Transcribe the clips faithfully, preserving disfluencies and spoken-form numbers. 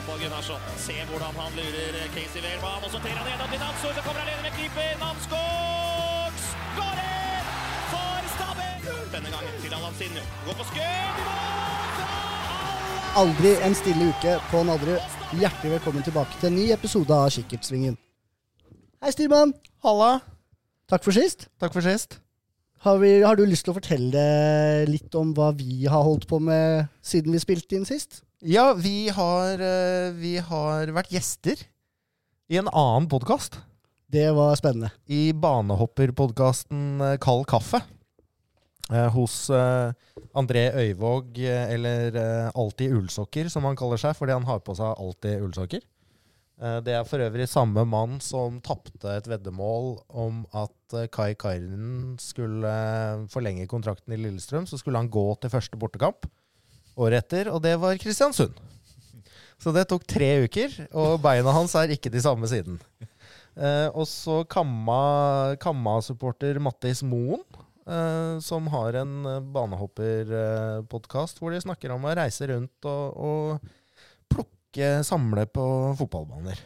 på Gunnarsson. Se hvordan han lurer Casey Wehrmann, og så trer han gjennom til Namsgaard, så kommer han alene med keeper. Namsgaard skårer for Stabæk! Denne gangen til Alansinho. Går på skudd i mål! Aldri en stille uke på Nadderud. Hjertelig velkommen tilbake til en ny episode av Kikkertsvingen. Hei, Styrman. Halla. Takk for sist. Takk for sist. Har, vi, har du lyst til å fortelle litt om hva vi har holdt på med siden vi spilte inn sist? Ja, vi har, vi har vært gjester i en annen podcast. Det var spennende. I banehopper-podcasten Kald Kaffe. Eh, hos eh, André Øyvåg, eh, eller eh, Alltid Ullsokker, som han kaller seg, fordi han har på seg Alltid Ullsokker. Eh, det er for øvrig samme mann som tappte et veddemål om at eh, Kai Kairinen skulle eh, forlenge kontrakten i Lillestrøm, så skulle han gå til første bortekamp året etter, og det var Kristiansund. Så det tok tre uker, og beina hans er ikke de samme siden. Eh, og så Kamma, Kamma-supporter Mattis Moen, Uh, som har en uh, banehopper-podcast uh, hvor de snakker om å reise rundt og, og plukke, samle på fotballbaner.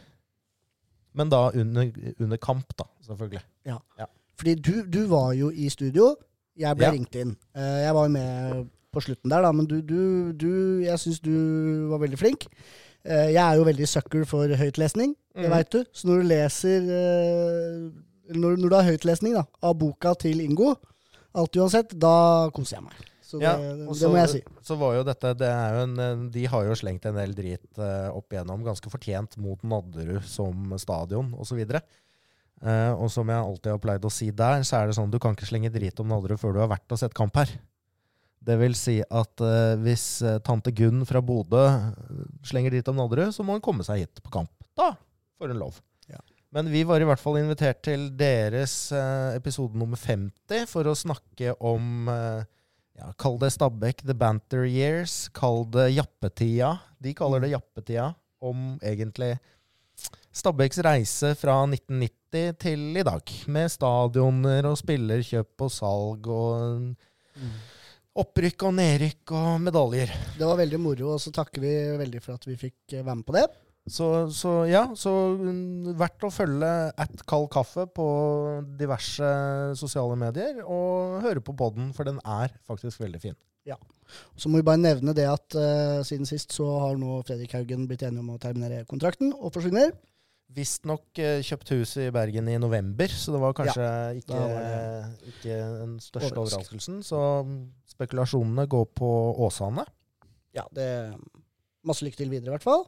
Men da under, under kamp, da, selvfølgelig. Ja, ja. Fordi du, du var jo i studio, jeg ble ja. ringt inn. Uh, jeg var jo med på slutten der, da, men du, du, du jeg synes du var veldig flink. Uh, jeg er jo veldig sucker for høytlesning, det mm. vet du. Så når du leser, uh, når, når du har høytlesning da, av boka til Ingo, alt uansett, da koser jeg meg. Så det, ja, det, så, det må jeg si. Så var jo dette, det er jo en, de har jo slengt en del drit uh, opp igjennom, ganske fortjent mot Nadderud som stadion, og så videre. Uh, og som jeg alltid har pleid å si der, så er det sånn, du kan ikke slenge drit om Nadderud før du har vært og sett kamp her. Det vil si at uh, hvis uh, tante Gunn fra Bodø slenger drit om Nadderud, så må hun komme seg hit på kamp. Da får hun lov. Men vi var i hvert fall invitert til deres eh, episode nummer femti for å snakke om, eh, ja, kall det Stabæk, The Banter Years, kall det Jappetida. De kaller det Jappetida, om egentlig Stabæks reise fra nitten nitti til i dag. Med stadioner og spillerkjøp og salg og mm. opprykk og nedrykk og medaljer. Det var veldig moro, og så takker vi veldig for at vi fikk være med på det. Så, så ja, så verdt å følge at Kald Kaffe på diverse sosiale medier, og høre på podden, for den er faktisk veldig fin. Ja, så må vi bare nevne det at uh, siden sist så har nå Fredrik Haugen blitt enig om å terminere kontrakten og forsvinner. Visst nok uh, kjøpt hus i Bergen i november, så det var kanskje ja, ikke, var ikke den største overraskelsen. Så spekulasjonene går på Åsane. Ja, det er masse lykke til videre i hvert fall.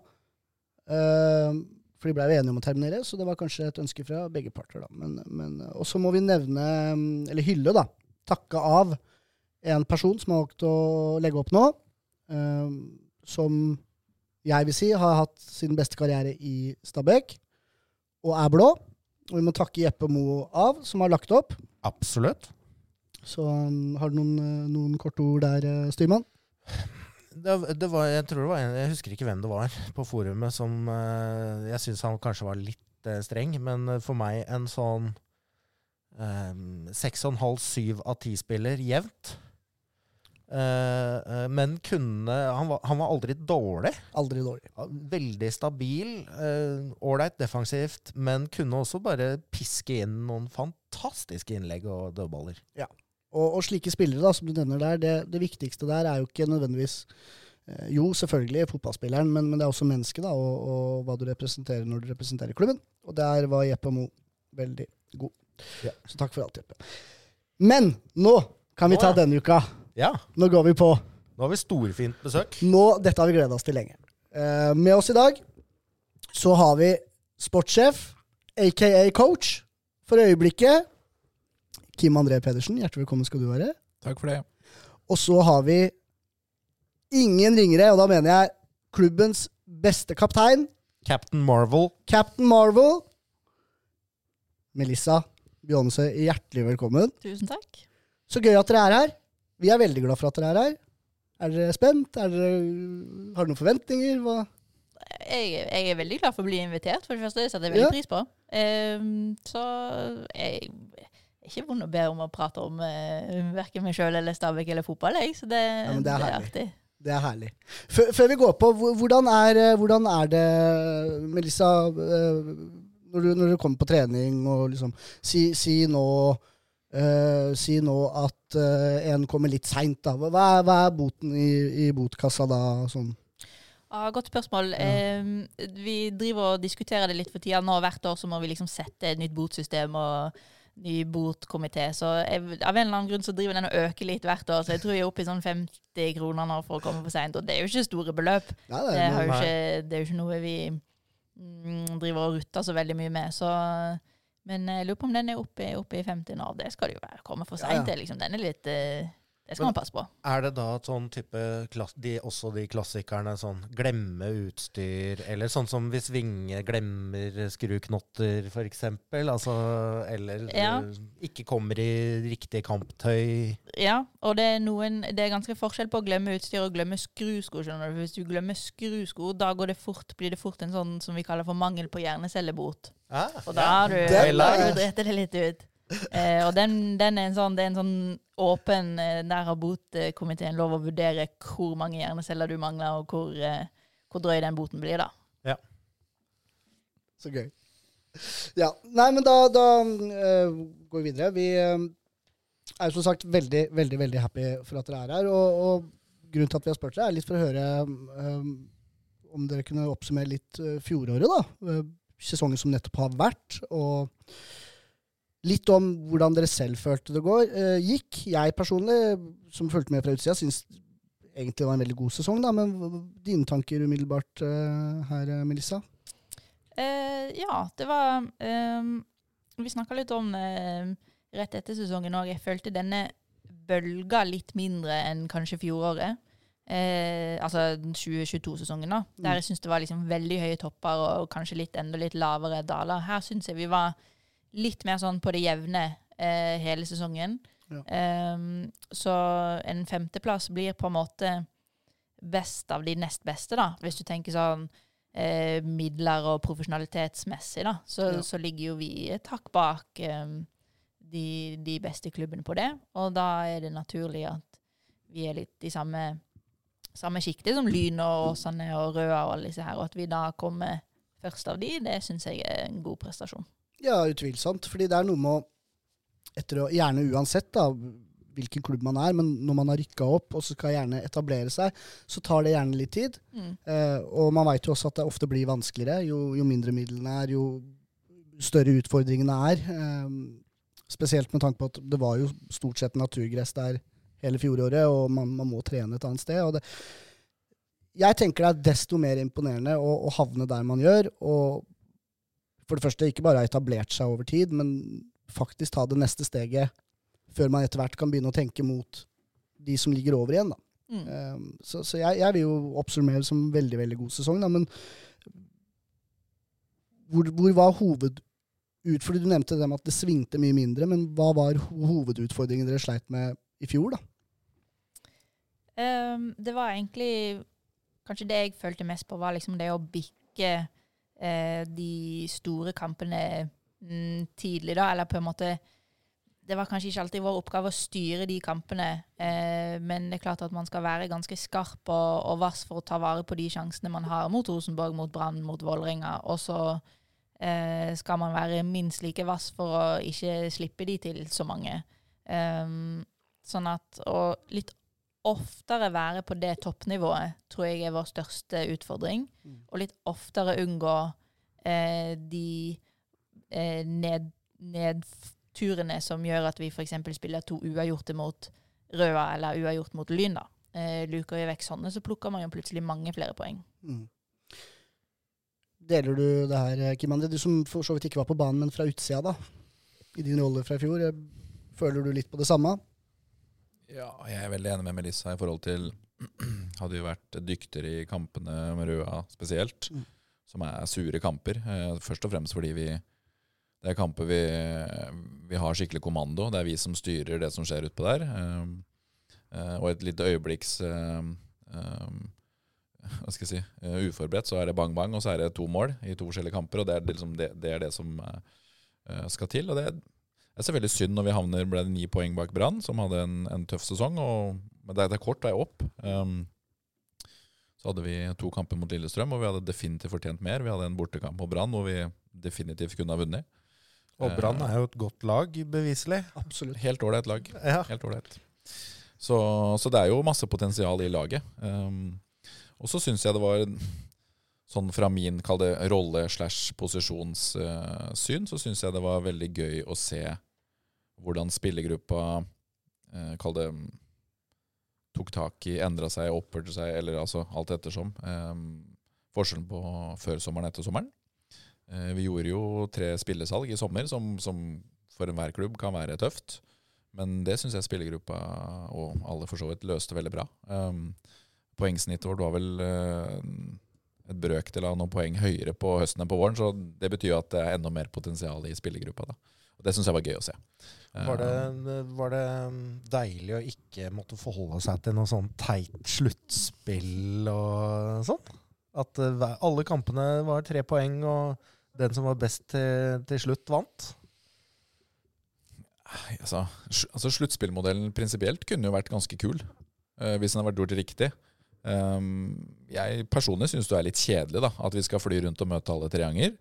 Uh, for de ble jo enige om å terminere, så det var kanskje et ønske fra begge parter da. Men, men, og så må vi nevne, eller hylle da, takke av en person som har valgt å legge opp nå, uh, som jeg vil si har hatt sin beste karriere i Stabæk, og er blå. Og vi må takke Jeppe Mo av, som har lagt opp. Absolutt. Så um, har du noen, noen korte ord der, Styrman? Det, det var, jeg tror det var en, jeg husker ikke hvem det var på forumet som, uh, jeg synes han kanskje var litt uh, streng, men for meg en sånn seks og en halv, syv av ti spiller jevnt. Uh, uh, men kunne, han var, han var aldri dårlig. Aldri dårlig. Veldig stabil, ålreit uh, defensivt, men kunne også bare piske inn noen fantastiske innlegg og dødballer. Ja. Og, og slike spillere da, som du nevner der, det, det viktigste der er jo ikke nødvendigvis, eh, jo selvfølgelig fotballspilleren, men, men det er også mennesket da, og, og hva du representerer når du representerer klubben. Og der var Jeppe Mo veldig god. Ja. Så takk for alt, Jeppe. Men nå kan vi ta denne uka. Ja. Nå går vi på. Nå har vi storfint besøk. Nå, dette har vi gledet oss til lenge. Eh, med oss i dag så har vi sportssjef, a k a coach, for øyeblikket, Kim André Pedersen, hjertelig velkommen skal du være. Takk for det. Og så har vi ingen ringere, og da mener jeg klubbens beste kaptein. Captain Marvel. Captain Marvel. Melissa Bjånesø, hjertelig velkommen. Tusen takk. Så gøy at dere er her. Vi er veldig glad for at dere er her. Er dere spent? Er dere, har dere noen forventninger? Hva? Jeg, jeg er veldig glad for å bli invitert, for det første. Det setter jeg veldig Ja. pris på. Um, så jeg er ikke vond å be om å prate om uh, hverken meg selv eller Stabæk eller fotball, jeg. Så det, Ja, men det er det er herlig. artig. Det er herlig. Før, før vi går på, hvordan er, hvordan er det, Melissa, når du, når du kommer på trening og liksom, si, si, nå, uh, si nå at uh, en kommer litt sent da. Hva er, hva er boten i, i botkassa da? Sånn? Ja, godt spørsmål. Ja. Eh, vi driver og diskuterer det litt for tiden nå. Hvert år så må vi liksom sette et nytt botsystem og ny botkomité, så jeg, av en eller annen grunn så driver den å øke litt hvert år, så jeg tror jeg er oppe i sånn femti kroner nå for å komme for sent, og det er jo ikke store beløp. Ja, det, er, det, er jo ikke, det er jo ikke noe vi mm, driver og rutter så veldig mye med, så, men jeg lurer på om den er oppe, oppe i femti nå, det skal det jo være, komme for sent, ja, ja. Liksom, den er litt... Uh, Det skal man passe på. Er det da sånn type, de, også de klassikerne, sånn glemme utstyr, eller sånn som hvis Vinge glemmer skruknotter for eksempel, altså, eller ja. Ikke kommer i riktig kamptøy? Ja, og det er, noen, det er ganske forskjell på å glemme utstyr og glemme skrusko, skjønner du? Hvis du glemmer skrusko, da går det fort, blir det fort en sånn som vi kaller for mangel på hjernecellebot. Ah, og da har ja. du, du drept det litt ut. Eh, og den, den er en sånn, det er en sånn åpen, eh, der har botkomiteen lov å vurdere hvor mange hjerneceller du mangler, og hvor, eh, hvor drøy den boten blir da. Ja. Så gøy. Ja, nei, men da, da uh, går vi videre. Vi uh, er jo som sagt veldig, veldig, veldig happy for at dere er her, og, og grunnen til at vi har spurt dere er litt for å høre um, om dere kunne oppsummere litt uh, fjoråret da, uh, sesongen som nettopp har vært, og litt om hvordan dere selv følte det går, uh, gikk. Jeg personlig, som fulgte med fra utsida, synes egentlig det var en veldig god sesong, da, men dine tanker umiddelbart uh, her, Melissa? Uh, ja, det var... Um, vi snakket litt om uh, rett etter sesongen også. Jeg følte denne bølga litt mindre enn kanskje fjoråret. Uh, altså tjue tjueto-sesongen da. Der jeg synes det var liksom veldig høye topper og kanskje litt enda litt lavere daler. Her synes jeg vi var litt mer sånn på det jevne eh, hele sesongen. Ja. Um, så en femteplass blir på en måte best av de nest beste da. Hvis du tenker sånn eh, midler og profesjonalitetsmessig da, så, ja. Så ligger jo vi et hakk bak um, de, de beste klubbene på det. Og da er det naturlig at vi er litt i samme, samme skikte som Lyn og Åsane og Røa og alle disse her, og at vi da kommer først av de, det synes jeg er en god prestasjon. Ja, utvilsomt, fordi det er noe med å, etter å, gjerne uansett da, hvilken klubb man er, men når man har rykket opp og så skal gjerne etablere seg, så tar det gjerne litt tid. Mm. Eh, og man vet jo også at det ofte blir vanskeligere, jo, jo mindre midlene er, jo større utfordringene er. Eh, spesielt med tanke på at det var jo stort sett naturgress der hele fjoråret, og man, man må trene et annet sted. Og det, jeg tenker det er desto mer imponerende å, å havne der man gjør, og for det første ikke bare har etablert seg over tid, men faktisk ta det neste steget før man etter hvert kan begynne å tenke mot de som ligger over igjen. Da. Mm. Um, så så jeg, jeg vil jo oppsummere som veldig, veldig god sesong. Da, men hvor, hvor var hoved... Ut, fordi du nevnte det med at det svingte mye mindre, men hva var hovedutfordringen dere sleit med i fjor da? Um, det var egentlig... Kanskje det jeg følte mest på var liksom det å bikke de store kampene mm, tidlig da, eller på en måte det var kanskje ikke alltid vår oppgave å styre de kampene, eh, men det er klart at man skal være ganske skarp og, og vass for å ta vare på de sjansene man har mot Rosenborg, mot Brann, mot Vålerenga, og så eh, skal man være minst like vass for å ikke slippe de til så mange. Um, sånn at, og litt oftere være på det toppnivået, tror jeg er vår største utfordring. Mm. Og litt oftere unngå eh, de eh, ned, nedturene som gjør at vi for eksempel spiller to uavgjorte mot Røa eller uavgjort mot Lyn. Da. Eh, luker vi vekk sånne, så plukker man jo plutselig mange flere poeng. Mm. Deler du det her, Kim André? Du som for så vidt ikke var på banen, men fra utsida da, i din rolle fra i fjor, føler du litt på det samme? Ja, jeg er veldig enig med Melissa i forhold til hadde jo vært dyktigere i kampene med Røa spesielt, mm. som er sure kamper. Eh, først og fremst fordi vi, det er kamper vi, vi har skikkelig kommando. Det er vi som styrer det som skjer utpå der. Eh, eh, og et lite øyeblikks eh, eh, hva skal jeg si, uh, uforberedt, så er det bang bang, og så er det to mål i to forskjellige kamper, og det er, liksom det, det, er det som uh, skal til. Og det er så veldig synd når vi havner, ble det ni poeng bak Brann, som hadde en, en tøff sesong, og, men det er, det er kort vei opp. Um, Så hadde vi to kamper mot Lillestrøm, og vi hadde definitivt fortjent mer. Vi hadde en bortekamp på Brann, hvor vi definitivt kunne ha vunnet. Og Brann er jo et godt lag, beviselig. Absolutt. Helt ålreit lag. Ja. Helt ålreit. Så, så det er jo masse potensial i laget. Um, og så synes jeg det var, sånn fra min kall det rolle slash posisjonssyn, uh, så synes jeg det var veldig gøy å se hvordan spillergruppa, uh, kall det, tok tak i, endret seg, opphørte seg, eller altså alt ettersom. Um, forskjellen på før sommeren etter sommeren. Uh, vi gjorde jo tre spillesalg i sommer, som, som for enhver klubb kan være tøft. Men det synes jeg spillergruppa og alle for så vidt løste veldig bra. Um, poengsnittet vårt var vel uh, et brøkdel av noen poeng høyere på høsten enn på våren, så det betyr at det er enda mer potensial i spillergruppa da. Og det synes jeg var gøy å se. Var det, var det deilig å ikke måtte forholde seg til noe sånn teit sluttspill og sånn? At uh, alle kampene var tre poeng, og den som var best til, til slutt vant? Altså, altså sluttspillmodellen prinsipielt kunne jo vært ganske kul, uh, hvis den hadde vært gjort riktig. Um, jeg personlig synes det er litt kjedelig da, at vi skal fly rundt og møte alle tre ganger.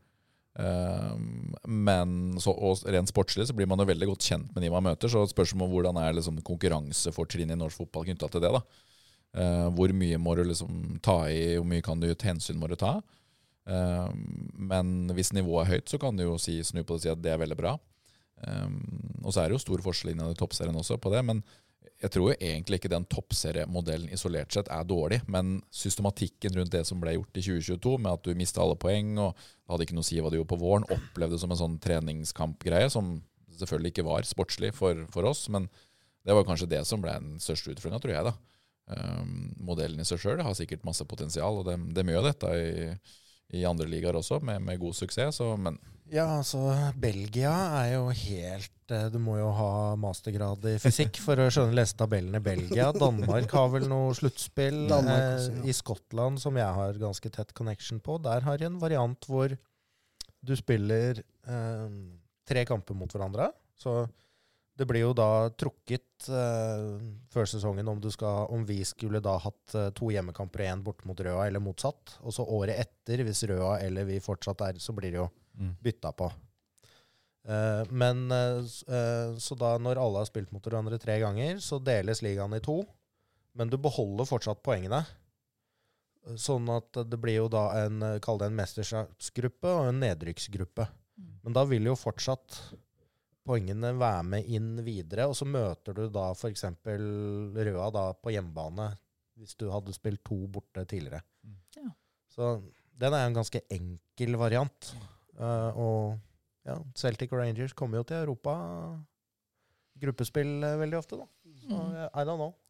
Um, men så, og rent sportslig så blir man jo veldig godt kjent med de man møter, så spørsmålet om hvordan er liksom konkurransefortrinn i norsk fotball knyttet til det da. Uh, hvor mye må du liksom ta i, hvor mye kan du ta hensyn må du ta. Uh, men hvis nivået er høyt, så kan du jo si, snu på det og si at det er veldig bra. Um, og så er det jo stor forskjell innad i toppserien også på det, men jeg tror jo egentlig ikke den toppseriemodellen isolert sett er dårlig, men systematikken rundt det som ble gjort i tjue tjueto, med at du mistet alle poeng, og det hadde ikke noe å si hva du gjorde på våren, opplevde som en sånn treningskampgreie, som selvfølgelig ikke var sportslig for, for oss, men det var kanskje det som ble den største utfordringen, tror jeg da. Um, modellen i seg selv har sikkert masse potensial, og det, det er mye av dette i, i andre ligaer også, med, med god suksess, så, men... Ja, altså, Belgia er jo helt... Du må jo ha mastergrad i fysikk for å skjønne lese tabellene i Belgia. Danmark har vel noe sluttspill. Danmark også, ja. I Skottland, som jeg har ganske tett connection på, der har jeg en variant hvor du spiller eh, tre kamper mot hverandre. Så det blir jo da trukket eh, før sesongen om, du skal, om vi skulle da hatt eh, to hjemmekamper igjen bort mot Røa, eller motsatt. Og så året etter, hvis Røa eller vi fortsatt er, så blir det jo bytta på. Uh, men uh, uh, så da når alle har spilt mot hverandre tre ganger, så deles ligaen i to, men du beholder fortsatt poengene. Sånn at det blir jo da en, kall det en mesterskapsgruppe og en nedrykksgruppe. Mm. Men da vil jo fortsatt poengene være med inn videre, og så møter du da for eksempel Røa da på hjemmebane, hvis du hadde spilt to borte tidligere. Mm. Ja. Så den er en ganske enkel variant. Uh, og ja, Celtic og Rangers kommer jo til Europa gruppespill uh, veldig ofte da. Så uh, I don't know.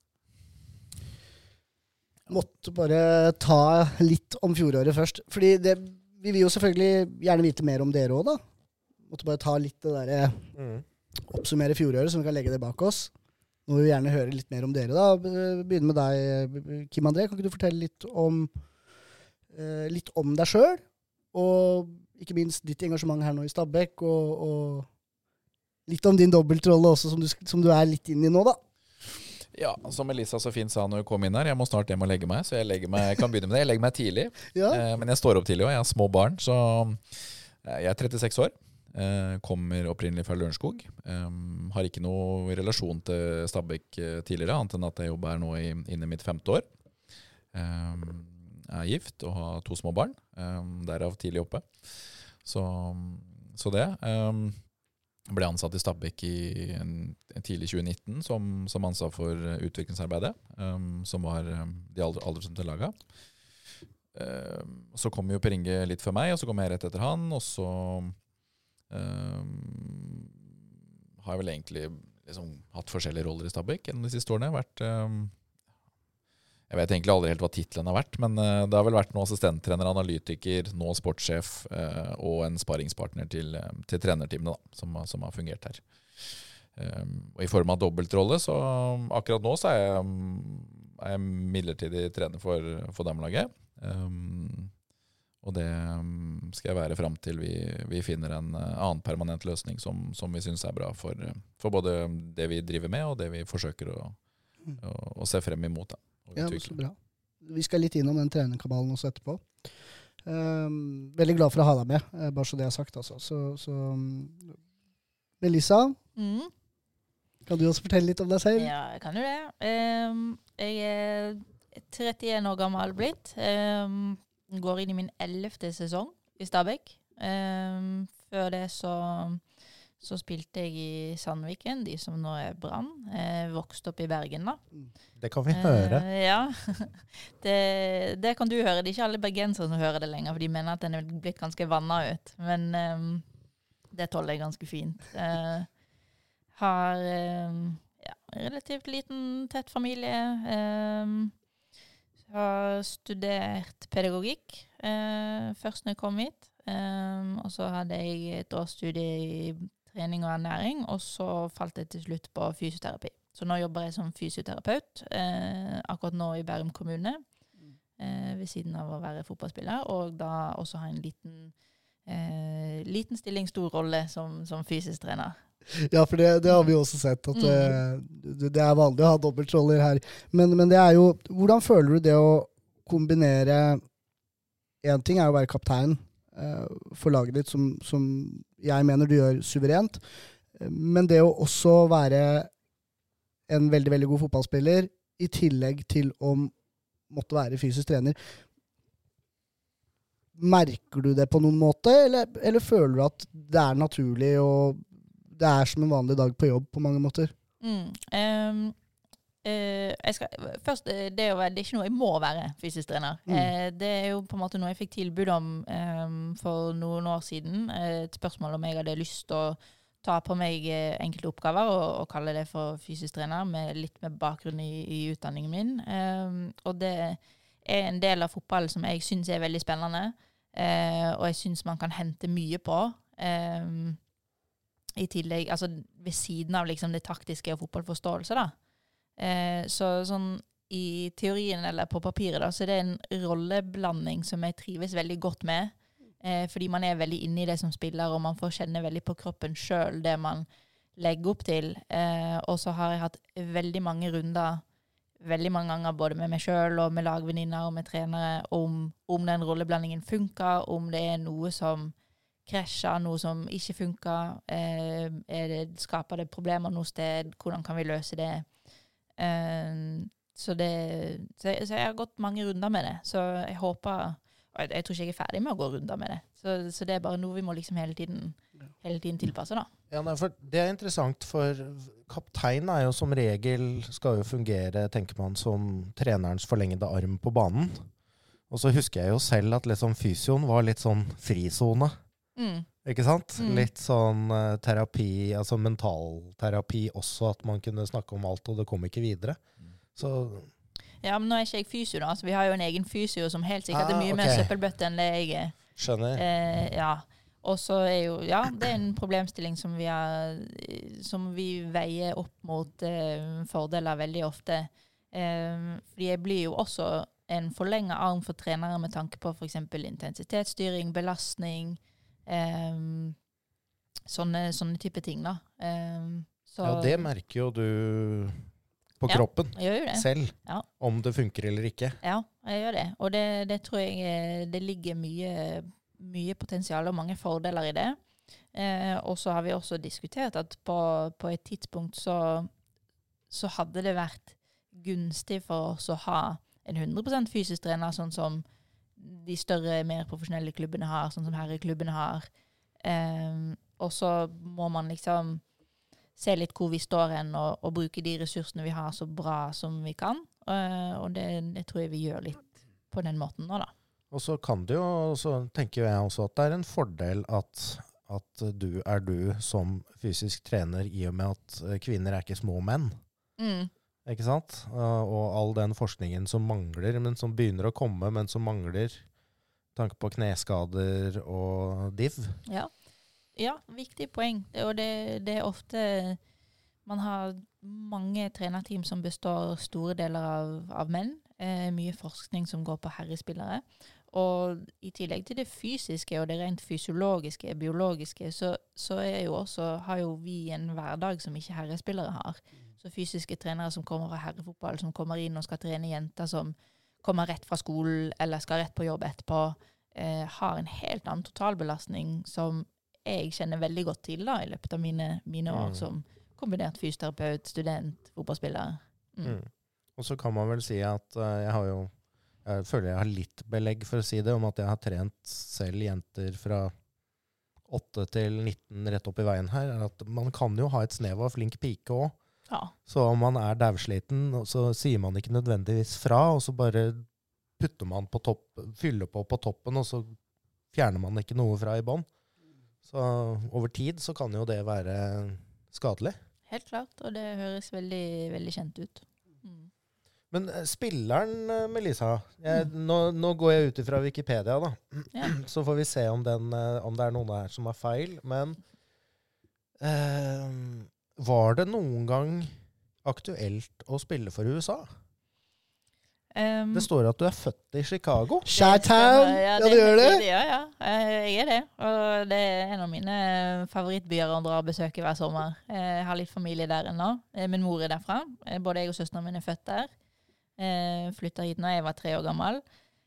Måtte bare ta litt om fjoråret først. Fordi det, vi vil jo selvfølgelig gjerne vite mer om dere også da. Måtte bare ta litt det der, mm. oppsummere fjoråret, så vi kan legge det bak oss. Nå vil vi gjerne høre litt mer om dere da. Begynne med deg, Kim André. Kan ikke du fortelle litt om, uh, litt om deg selv? Og ikke minst ditt engasjement her nå i Stabæk, og, og litt om din dobbeltrolle også, som du, som du er litt inn i nå da. Ja, som Elisa så fint sa når hun kom inn her, jeg må snart hjem og legge meg, så jeg, legger meg, jeg kan begynne med det. Jeg legger meg tidlig, ja. eh, men jeg står opp tidlig, og jeg har små barn, så eh, jeg er trettiseks år, eh, kommer opprinnelig fra Lørenskog, eh, har ikke noe relasjon til Stabæk tidligere, annet enn at jeg jobber her nå i, inne i mitt femte år. Eh, Jeg er gift og har to små barn, um, derav tidlig oppe. Så, så det. Um, ble ansatt i Stabæk i en, en tidlig tjue nitten som, som ansatt for utviklingsarbeidet, um, som var um, de aldri, aldri som til laget. Um, så kom jo Per Inge litt før meg, og så kom jeg rett etter han, og så um, har jeg vel egentlig liksom, hatt forskjellige roller i Stabæk gjennom de siste årene. Vært... Um, Jeg vet egentlig aldri helt hva titlen har vært, men uh, det har vel vært noen assistenttrener, analytiker, nå sportssjef uh, og en sparringspartner til, uh, til trenerteamene da, som, som har fungert her. Um, og i form av dobbeltrolle, så um, akkurat nå så er jeg, um, er jeg midlertidig trener for, for damelaget. Um, og det um, skal jeg være frem til vi, vi finner en uh, annen permanent løsning som, som vi synes er bra for, uh, for både det vi driver med og det vi forsøker å, å, å se frem imot da. Ja, så bra. vi skal litt innom den trenerkabalen også etterpå. Um, veldig glad for å ha deg med, uh, bare så det er sagt. Altså. Så, så um, Melissa, Mm. kan du også fortelle litt om deg selv? Ja, jeg kan jo det. Um, jeg er trettien år gammel blitt. Um, går inn i min ellevte sesong i Stabæk. Um, før det så, så spilte jeg i Sandviken, de som nå er Brann. Jeg vokste opp i Bergen da. Det kan vi høre. Uh, ja, det, det kan du høre. Det er ikke alle bergensere som hører det lenger, for de mener at den er blitt ganske vannet ut. Men um, det tåler jeg ganske fint. Uh, har um, ja, relativt liten, tett familie. Um, har studert pedagogikk uh, først når jeg kom hit. Um, og så hadde jeg et års studie i trening og ernæring, og så falt jeg til slutt på fysioterapi. Så nå jobber jeg som fysioterapeut, uh, akkurat nå i Bærum kommune, uh, ved siden av å være fotballspiller, og da også ha en liten, uh, liten stilling, stor rolle som, som fysisk trener. Ja, for det, det har vi også sett, at Mm. det, det er vanlig å ha dobbeltroller her. Men, men det er jo, hvordan føler du det å kombinere, en ting er å være kaptein eh, for laget ditt, som, som jeg mener du gjør suverent, men det å også være en veldig, veldig god fotballspiller, i tillegg til å måtte være fysisk trener. Merker du det på noen måte, eller, eller føler du at det er naturlig og det er som en vanlig dag på jobb på mange måter? Mm. Um, uh, jeg skal, først, det, å være, det er ikke noe jeg må være fysisk trener. Mm. Uh, det er jo på en måte noe jeg fikk tilbud om um, for noen år siden. Uh, et spørsmål om jeg hadde lyst til å ta på meg uh, enkelte oppgaver og, og kalle det for fysisk trener, med litt med bakgrunn i, i utdanningen min. Um, og det er en del av fotballen som jeg synes er veldig spennende, uh, og jeg synes man kan hente mye på. Um, I tillegg, altså ved siden av liksom det taktiske og fotballforståelse da. Eh, så sånn i teorien eller på papiret da, så er det en rolleblanding som jeg trives veldig godt med, eh, fordi man er veldig inne i det som spiller, og man får kjenne veldig på kroppen selv det man legger opp til. Eh, og så har jeg hatt veldig mange runder, veldig mange ganger, både med meg selv og med lagvenninner og med trenere, om, om den rolleblandingen funker, om det er noe som krasjer, noe som ikke funker, eh, er det, skaper det problemer noe sted, hvordan kan vi løse det? Eh, så det så jeg, så jeg har gått mange runder med det, så jeg håper, og jeg, jeg tror ikke jeg er ferdig med å gå runder med det, så, så det er bare noe vi må liksom hele tiden, hele tiden tilpasse da. Ja, nei, for det er interessant, for kaptein er jo som regel, skal jo fungere, tenker man, som trenerens forlengede arm på banen. Og så husker jeg jo selv at liksom fysioen var litt sånn frizone. Mm. Ikke sant? Mm. Litt sånn uh, terapi, altså mentalterapi også, at man kunne snakke om alt, og det kom ikke videre. Så ja, men nå er ikke jeg fysio da, så vi har jo en egen fysio som helt sikkert ah, er mye okay. mer søppelbøtte enn det jeg er. Skjønner. Eh, ja, og så er jo, ja, det er en problemstilling som vi, har, som vi veier opp mot eh, fordeler veldig ofte. Eh, fordi jeg blir jo også en forlenget arm for trenere med tanke på for eksempel intensitetsstyring, belastning, Um, sånne, sånne type ting da. Um, så, ja, det merker jo du på ja, kroppen jeg gjør jo det. selv, ja. Om det funker eller ikke. Ja, jeg gjør det. Og det, det tror jeg det ligger mye, mye potensial og mange fordeler i det. Eh, og så har vi også diskutert at på, på et tidspunkt så, så hadde det vært gunstig for oss å ha en hundre prosent fysisk trener, sånn som de større, mer profesjonelle klubbene har, sånn som herreklubbene har. Um, og så må man liksom se litt hvor vi står hen, og, og bruke de ressursene vi har så bra som vi kan. Uh, og det, det tror jeg vi gjør litt på den måten nå da. Og så kan det jo, så tenker jeg også at det er en fordel at, at du er du som fysisk trener, i og med at kvinner er ikke små menn. Mm. Ikke sant? Og all den forskningen som mangler, men som begynner å komme, men som mangler tanke på kneskader og div. Ja, ja viktig poeng. Og det, det er ofte, man har mange trenerteam som består store deler av, av menn. Eh, mye forskning som går på herrespillere. Og i tillegg til det fysiske og det rent fysiologiske, biologiske, så, så er jo også, har jo vi en hverdag som ikke herrespillere har. Så fysiske trenere som kommer fra herrefotball, som kommer inn og skal trene jenter som kommer rett fra skolen eller skal rett på jobb etterpå, eh, har en helt annen totalbelastning som jeg kjenner veldig godt til da, i løpet av mine, mine år Mm. som kombinert fysioterapeut, student, fotballspiller. Mm. Mm. Og så kan man vel si at uh, jeg har jo, jeg føler jeg har litt belegg for å si det, om at jeg har trent selv jenter fra åtte til nitten rett opp i veien her, er at man kan jo ha et snev av flink pike også. Ja. Så om man er dævsliten, så sier man ikke nødvendigvis fra, og så bare putter man på topp, fyller på på toppen, og så fjerner man ikke noe fra i bånd. Så over tid så kan jo det være skadelig. Helt klart, og det høres veldig, veldig kjent ut. Mm. Men eh, spilleren, eh, Melissa, jeg, nå, nå går jeg ut ifra Wikipedia da, Ja. så får vi se om, den, eh, om det er noen her som er feil, men eh, var det noen gang aktuelt å spille for U S A? Um, Det står at du er født i Chicago. Chi-town! Ja, det gjør det. Ja, ja. Eh, Jeg er det. Og det er en av mine favorittbyer å dra og besøke hver sommer. Jeg har litt familie der ennå. Min mor er derfra. Både jeg og søsteren min er født der. Jeg flyttet hit når jeg var tre år gammel.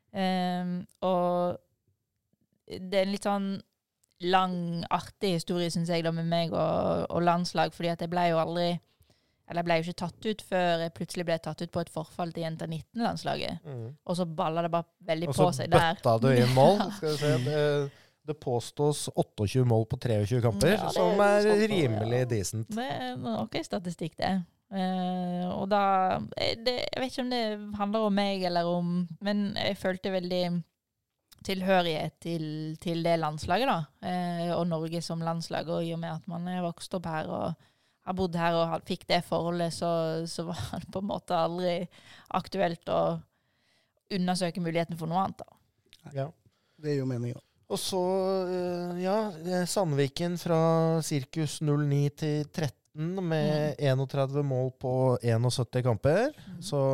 Og det er en litt sånn lang, artig historie, synes jeg, da, med meg og, og landslag, fordi at jeg ble jo aldri Eller jeg ble jo ikke tatt ut før jeg plutselig ble tatt ut på et forfall til Jenter nitten-landslaget. Mm. Og så ballet det bare veldig Og på så seg der. bøtta du inn mål. Skal vi se. Det, det påstås tjueåtte mål på treogtjue kamper, Ja, det er som er stolt av, rimelig ja. decent. Det er nok en statistikk, det. Eh, og da eh, det, Jeg vet ikke om det handler om meg eller om Men jeg følte veldig tilhørighet til, til det landslaget, da. Eh, og Norge som landslag. Og i og med at man er vokst opp her og har bodd her og fikk det forholdet, så, så var det på en måte aldri aktuelt å undersøke muligheten for noe annet, da. Ja. Det gir jo mening, da. Og så, eh, ja, Sandviken fra sirkus null ni til tretten med enogtredve mål på syttién kamper. Så,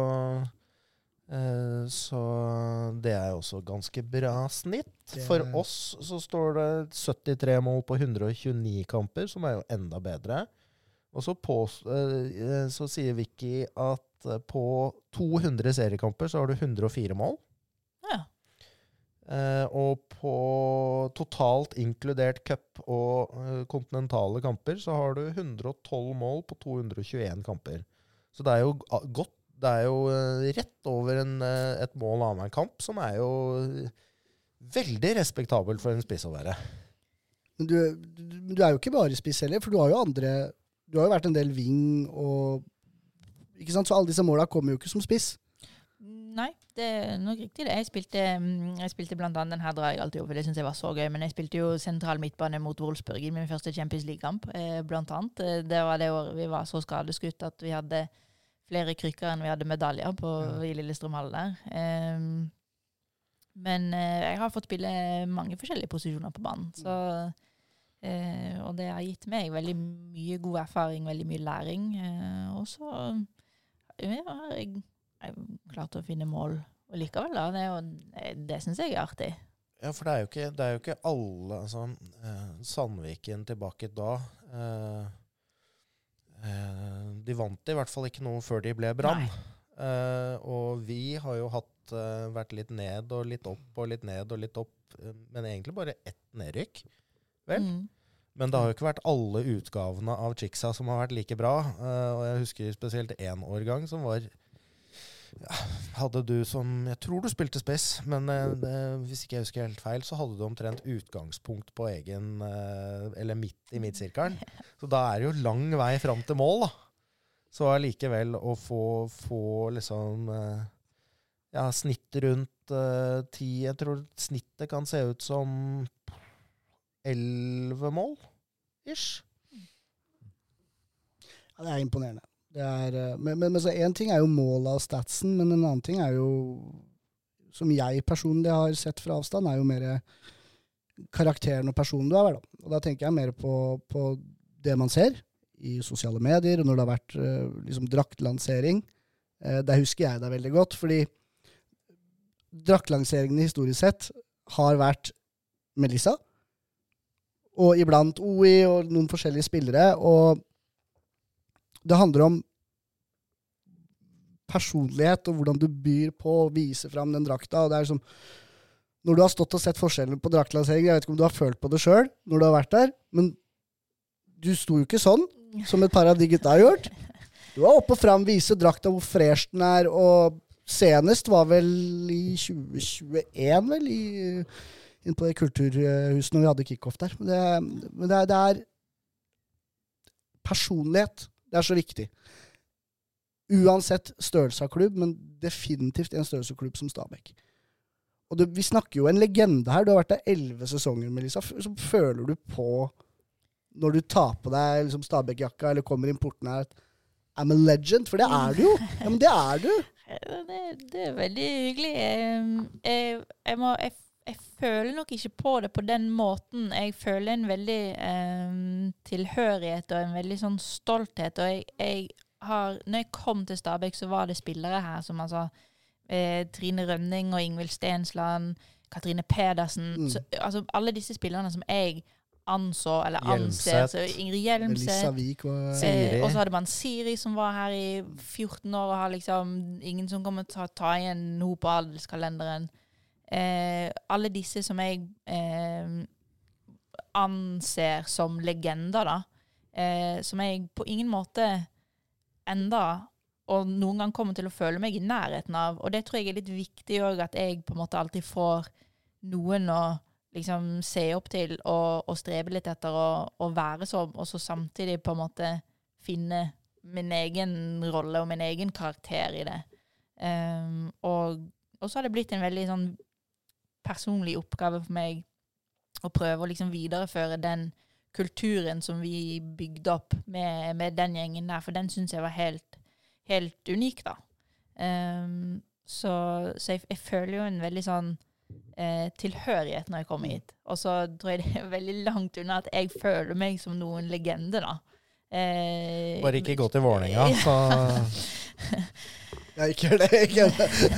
eh, så det er jo også ganske bra snitt. Det- For oss så står det syttitre mål på hundre og tjueni kamper, som er jo enda bedre. Og så, på, eh, så sier Vicky at eh, på to hundre seriekamper så har du hundre og fire mål. Ja. Eh, og på totalt inkludert cup og eh, kontinentale kamper så har du hundre og tolv mål på to hundre og tjueen kamper. Så det er jo a- godt. Det er jo eh, rett over en, eh, et mål annenhver kamp, som er jo eh, veldig respektabelt for en spiss å være. Men du, du, du er jo ikke bare spiss heller, for du har jo andre Du har jo vært en del wing og ikke sant? Så alle disse måla kommer jo ikke som spiss. Nei, det er nok riktig det. Jeg spilte, mm, jeg spilte blant annet, den her drar jeg alltid over, for det synes jeg var så gøy, men jeg spilte jo sentral midtbane mot Wolfsburg i min første Champions League-kamp, eh, blant annet. Eh, Det var det året vi var så skadeskutt at vi hadde flere krykker enn vi hadde medaljer på Ja. i Lillestrøm-hallen der. Em, men eh, jeg har fått spille mange forskjellige posisjoner på banen, så eh, og det har gitt meg veldig mye god erfaring, veldig mye læring, eh, og så ja, har jeg jeg klarte å finne mål. Og likevel da, det, er jo, det synes jeg er artig. Ja, for det er jo ikke, det er jo ikke alle altså, eh, Sandviken tilbake da eh, eh, de vant i hvert fall ikke noe før de ble Brann. Eh, og vi har jo hatt, eh, vært litt ned og litt opp og litt ned og litt opp, eh, men egentlig bare ett nedrykk. Vel? Mm. Men det har jo ikke vært alle utgavene av Chicksa som har vært like bra. eh, og jeg husker spesielt en årgang som var ja, hadde du som, jeg tror du spilte spiss, men eh, det, hvis ikke jeg husker helt feil, så hadde du omtrent utgangspunkt på egen, eh, eller midt i midtsirkelen. Så da er det jo lang vei fram til mål da. Så allikevel å få, få liksom, eh, ja, snitt rundt eh, ti, jeg tror snittet kan se ut som elleve mål, ish. Ja, det er imponerende. Det er, eh, men, men, men så en ting er jo målet av statsen, men en annen ting er jo, som jeg personlig har sett fra avstand, er jo mer karakteren og personen du er. Da. Og da tenker jeg mer på, på det man ser i sosiale medier, og når det har vært eh, liksom draktlansering. Eh, der husker jeg det veldig godt, fordi draktlanseringene historisk sett har vært Melissa, og iblant O I og noen forskjellige spillere, og det handler om personlighet, og hvordan du byr på å vise fram den drakta. Og det er liksom, når du har stått og sett forskjellen på draktlansering, jeg vet ikke om du har følt på det selv, når du har vært der, men du sto jo ikke sånn, som et par av de gutta har gjort. Du var oppe og fram, vise drakta hvor fresh den er, og senest var vel i tjue tjueen, vel, i, inn på det kulturhuset når vi hadde kickoff der. Men det, men det, er, det er personlighet. Det er så viktig. Uansett størrelse av klubb, men definitivt en størrelse klubb som Stabæk. Og det, vi snakker jo en legende her. Du har vært der elleve sesonger, Melissa. Så føler du på, når du tar på deg liksom Stabæk-jakka, eller kommer inn porten her, at I'm a legend, for det er du jo. Ja, men det er du. Det, det er veldig hyggelig. Jeg, jeg, jeg, må, jeg, jeg føler nok ikke på det på den måten. Jeg føler en veldig eh, tilhørighet og en veldig sånn stolthet, og jeg, jeg har, når jeg kom til Stabæk, så var det spillere her som altså eh, Trine Rønning og Ingvild Stensland, Katrine Pedersen, mm. så, altså alle disse spillerne som jeg anså, eller anser, så Ingrid Hjelmseth, og eh, og så hadde man Siri som var her i fjorten år, og har liksom ingen som kommer til å ta igjen noe på adelskalenderen. Eh, alle disse som jeg eh, anser som legender, da, eh, som jeg på ingen måte enda, og noen gang kommer til å føle meg i nærheten av. Og det tror jeg er litt viktig også, at jeg på en måte alltid får noen å liksom se opp til og, og strebe litt etter å, å være som, og så samtidig på en måte finne min egen rolle og min egen karakter i det. Um, og, og så har det blitt en veldig sånn personlig oppgave for meg å prøve å liksom videreføre den kulturen som vi bygde opp med, med den gjengen der, for den synes jeg var helt, helt unik da. Um, så så jeg, jeg føler jo en veldig sånn eh, tilhørighet når jeg kommer hit. Og så tror jeg det er veldig langt unna at jeg føler meg som noen legende da. Eh, Bare ikke gå til Vålerenga, så... Ja, ikke gjør det, ikke gjør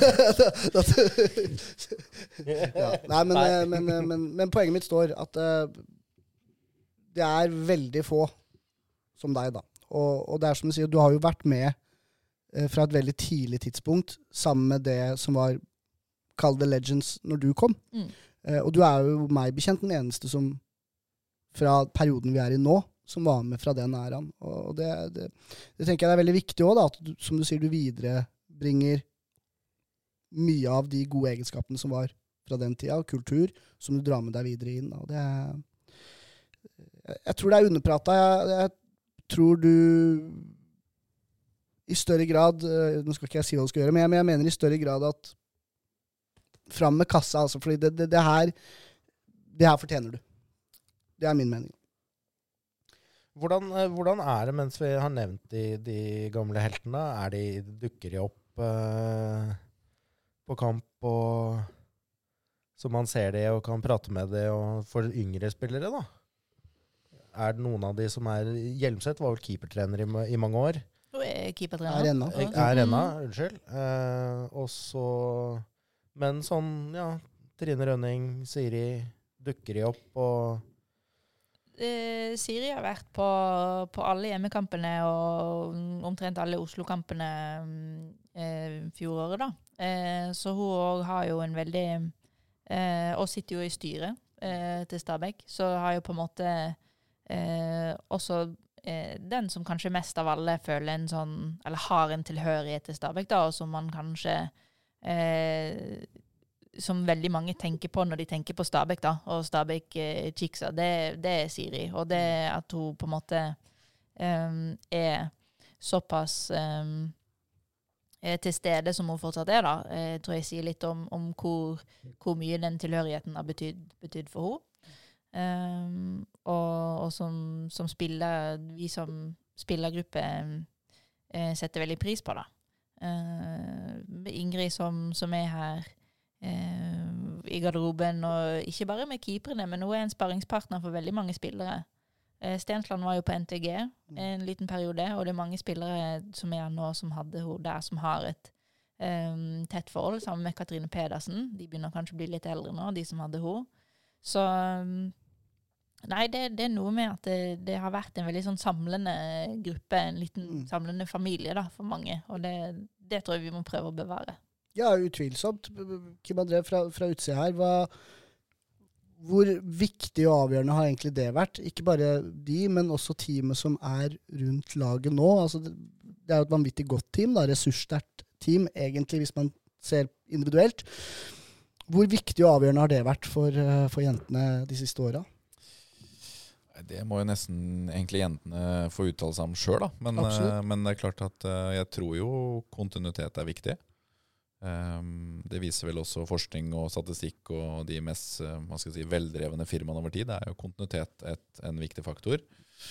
det. Ja, nei, men, men, men, men poenget mitt står at uh, det er veldig få som deg da. Og, og det er som du sier, du har jo vært med eh, fra et veldig tidlig tidspunkt, sammen med det som var Call the Legends når du kom. Mm. Eh, og du er jo meg bekjent den eneste som, fra perioden vi er i nå, som var med fra den æraen. Og det, det, det tenker jeg er veldig viktig også da, at du, som du sier, du viderebringer mye av de gode egenskapene som var fra den tida, og kultur, som du drar med deg videre inn. Og det er Jeg tror det er underprata. Jeg, jeg tror du i større grad, nå skal ikke jeg si hva du skal gjøre, men jeg, men jeg mener i større grad at fram med kassa, altså, fordi det, det, det her det her fortjener du. Det er min mening. Hvordan, hvordan er det, mens vi har nevnt de, de gamle heltene, er de, dukker de opp eh, på kamp og så man ser det og kan prate med det, og for yngre spillere da? Er det noen av de som er... Hjelmseth var vel keepertrener i, i mange år. Og er keepertrener. Er ennå. Er ennå, unnskyld. Eh, og så... Men sånn, ja, Trine Rønning, Siri, dukker de opp, og... Eh, Siri har vært på, på alle hjemmekampene, og omtrent alle Oslo-kampene eh, fjoråret da. Eh, så hun har jo en veldig... Eh, og sitter jo i styret eh, til Stabæk, så har jo på en måte... Eh, også eh, den som kanskje mest av alle føler en sånn, eller har en tilhørighet til Stabæk da, og som man kanskje eh, som veldig mange tenker på når de tenker på Stabæk da, og Stabæk eh, Chiksa, det, det er Siri, og det at hun på en måte eh, er såpass eh, til stede som hun fortsatt er da, eh, tror jeg sier litt om, om hvor, hvor mye den tilhørigheten har betydd, betydd for henne. Um, og, og som, som spiller, vi som spillergruppe eh, setter veldig pris på da. Uh, Ingrid som, som er her eh, i garderoben, og ikke bare med keeperne, men hun er en sparringspartner for veldig mange spillere. Eh, Stensland var jo på N T G en liten periode, og det er mange spillere som er nå som hadde hun der, som har et um, tett forhold sammen med Katrine Pedersen. De begynner kanskje å bli litt eldre nå, de som hadde hun. Så um, Nei, det, det er noe med at det, det har vært en veldig sånn samlende gruppe, en liten Mm. samlende familie da, for mange. Og det, det tror jeg vi må prøve å bevare. Ja, utvilsomt. Kim André, fra, fra utsida her, hva, hvor viktig og avgjørende har egentlig det vært? Ikke bare de, men også teamet som er rundt laget nå. Altså, det, det er jo et vanvittig godt team, da, ressurssterkt team, egentlig, hvis man ser individuelt. Hvor viktig og avgjørende har det vært for, for jentene de siste åra? Det må jo nesten egentlig jentene få uttale seg om selv, da. Men, Absolutt. men det er klart at eh, jeg tror jo kontinuitet er viktig. Um, det viser vel også forskning og statistikk og de mest uh, hva skal jeg si, veldrevne firmaene over tid. Det er jo kontinuitet et, en viktig faktor.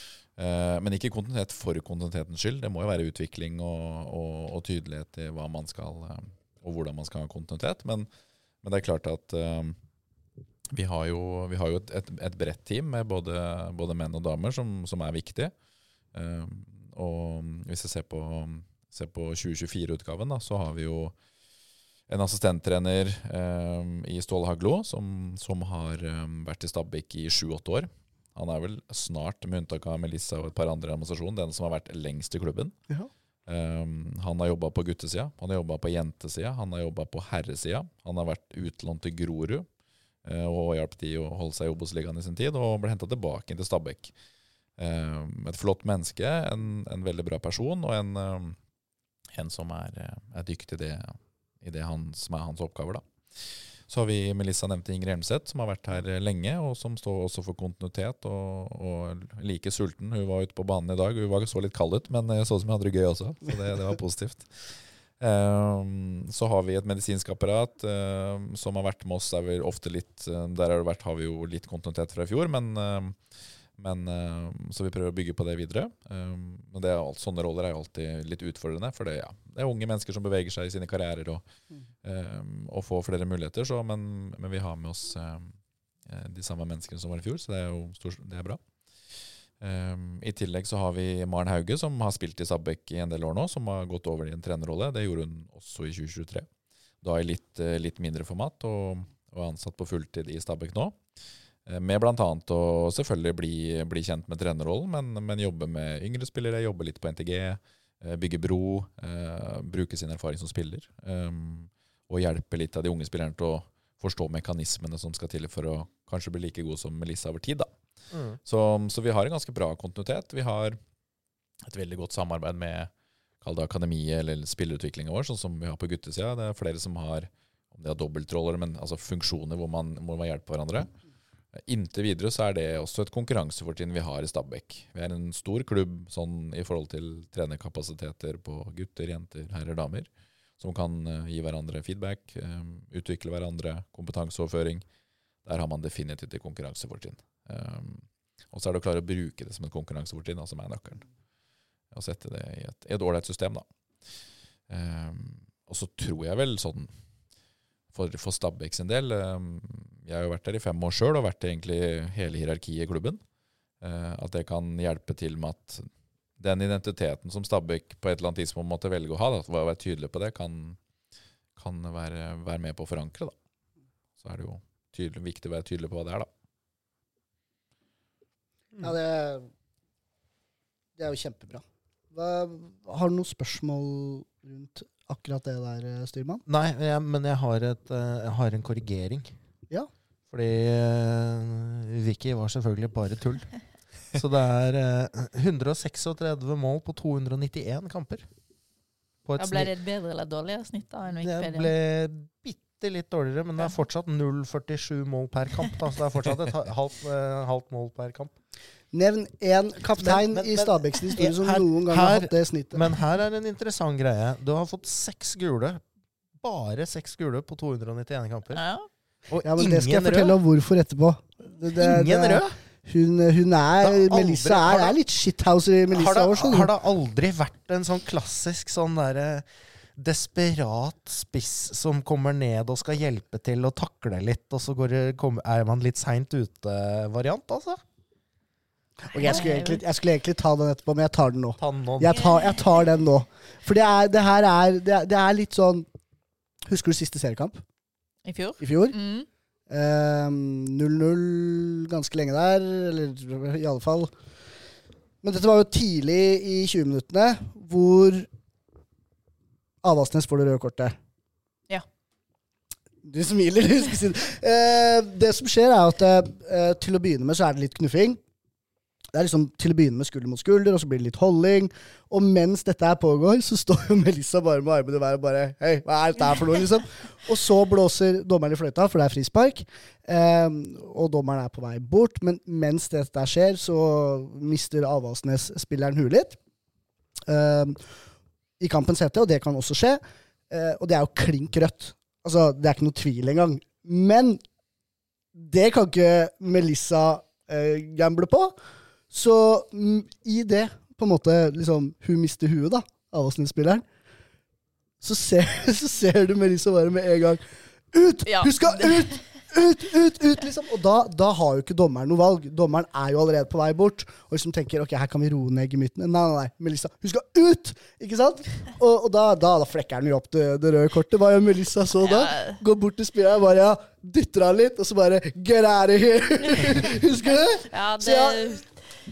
Uh, men ikke kontinuitet for kontinuitetens skyld. Det må jo være utvikling og, og, og tydelighet i hva man skal, uh, og hvordan man skal ha kontinuitet. Men, men det er klart at uh, vi har jo, vi har jo et, et, et bredt team med både, både menn og damer som, som er viktig. Uh, og hvis jeg ser på, ser på tjue tjuefire-utgaven, da, så har vi jo en assistenttrener um, i Ståle Haglo, som, som har um, vært i Stabæk i sju-åtte år. Han er vel snart, med unntak av Melissa og et par andre i administrasjonen, den som har vært lengst i klubben. Ja. Um, han har jobbet på guttesida, han har jobbet på jentesida, han har jobbet på herresida. Han har vært utlånt til Grorud uh, og hjulpet de å holde seg i Obos-ligaen i sin tid, og ble hentet tilbake til Stabæk. Um, et flott menneske, en, en veldig bra person, og en, um, en som er, er dyktig i det i det han, som er hans oppgaver da. Så har vi Melissa nevnte Ingrid Helmseth, som har vært her lenge, og som står også for kontinuitet, og, og like sulten. Hun var ute på banen i dag, hun var så litt kald ut, men så ut som hun hadde det gøy også, så det, det var positivt. Um, så har vi et medisinsk apparat um, som har vært med oss, er vel ofte litt, um, der har, det vært, har vi jo litt kontinuitet fra i fjor, men um, Men, uh, så vi prøver å bygge på det videre. Um, men det er alt, sånne roller er jo alltid litt utfordrende, for det, ja, det er unge mennesker som beveger seg i sine karrierer og, um, og får flere muligheter. Så, men, men vi har med oss um, de samme menneskene som var i fjor, så det er jo stor, det er bra. Um, I tillegg så har vi Maren Hauge, som har spilt i Stabæk i en del år nå, som har gått over i en trenerrolle. Det gjorde hun også i tjue tjuetre. Da i litt, litt mindre format, og, og ansatt på fulltid i Stabæk nå. Med blant annet å selvfølgelig bli, bli kjent med trenerrollen, men, men jobbe med yngre spillere, jobbe litt på N T G, bygge bro, eh, bruke sin erfaring som spiller, um, og hjelpe litt av de unge spillerne til å forstå mekanismene som skal til for å kanskje bli like god som Melissa over tid. Da. Mm. Så, så vi har en ganske bra kontinuitet. Vi har et veldig godt samarbeid med kall det akademiet eller spillerutviklingen vår, sånn som vi har på guttesida. Det er flere som har, om det er dobbeltroller, men altså funksjoner hvor man, hvor man hjelper hverandre. Inntil videre så er det også et konkurransefortrinn vi har i Stabæk. Vi er en stor klubb sånn, i forhold til trenerkapasiteter på gutter, jenter, herrer, damer, som kan uh, gi hverandre feedback, um, utvikle hverandre, kompetanseoverføring. Der har man definitivt et konkurransefortrinn. Um, og så er det å klare å bruke det som et konkurransefortrinn, da, som er nøkkelen. Og sette det i et, i et ålreit system. Da. Um, og så tror jeg vel sånn For, for Stabæk sin del, jeg har jo vært der i fem år selv, og vært egentlig hele hierarkiet i klubben. At det kan hjelpe til med at den identiteten som Stabæk på et eller annet tidspunkt måtte velge å ha, da, å være tydelig på det, kan, kan være, være med på å forankre. Da. Så er det jo tydelig, viktig å være tydelig på hva det er. Da. Ja, det, det er jo kjempebra. Hva, har du noen spørsmål rundt akkurat det der, styrmann? Nei, jeg, men jeg har, et, jeg har en korrigering. Ja. Fordi uh, Vicky var selvfølgelig bare tull. Så det er uh, hundre seksogtredve mål på to hundre nittien kamper. På et Ja, ble det et bedre eller dårligere snitt da enn Det Wikipedia? ble bitte litt dårligere, men det er fortsatt null komma førtisju mål per kamp. Da, så det er fortsatt et ha- halvt, uh, halvt mål per kamp. Nevn én kaptein Men- men- i Stabæks historie som her- noen gang har her- hatt det snittet. Men her er en interessant greie. Du har fått seks gule, bare seks gule på to hundre nittien kamper. Ja. Og ja, men det skal jeg ingen fortelle rød. om hvorfor etterpå. Det, det, Ingen det, rød. Hun, hun er, Det har aldri- Melissa har er, det- er litt shithouser i Melissa Har også. det, har det aldri vært en sånn klassisk sånn derre desperat spiss som kommer ned og skal hjelpe til å takle litt, og så går det, kom, er man litt seint ute-variant, altså? Og jeg, skulle egentlig, jeg skulle egentlig ta den etterpå, men jeg tar den nå. Ta den nå. Jeg tar, jeg tar den nå. For det, er, det her er det, er det er litt sånn. Husker du siste seriekamp I fjor? i fjor? Mm. null null ganske lenge der, eller i alle fall. Men dette var jo tidlig i tjue minuttene, hvor Avaldsnes får det røde kortet. Ja. Du smiler, du skal si det. Eh, det som skjer er at eh, til å begynne med så er det litt knuffing. Det er liksom til å begynne med skulder mot skulder, og så blir det litt holding. Og mens dette her pågår, så står jo Melissa bare med armene i været og bare, hei, hva er dette her for noe, liksom? Og så blåser dommeren i fløyta, for det er frispark. Eh, og dommeren er på vei bort, men mens dette skjer, så mister Avaldsnes-spilleren huet litt. Eh, I kampens hete, og det kan også skje. Eh, og det er jo klink rødt. Altså, det er ikke noe tvil engang. Men det kan ikke Melissa eh, gamble på. Så mm, i det, på en måte, liksom, hun mister huet da, Avaldsnes-spilleren, så ser, så ser du Melissa bare med en gang, ut! Ja. Hun skal ut! Ut, ut, ut, liksom. Og da, da har jo ikke dommeren noe valg. Dommeren er jo allerede på vei bort, og liksom tenker, ok, her kan vi roe ned gemyttene. Nei, nei, nei, Melissa, hun skal ut! Ikke sant? Og, og da, da, da flekker han jo opp det, det røde kortet. Hva gjør Melissa så da? Ja. Går bort til spilleren, bare, ja, dytter han litt, og så bare, get out of here! Husker du det? Ja, Så ja, det,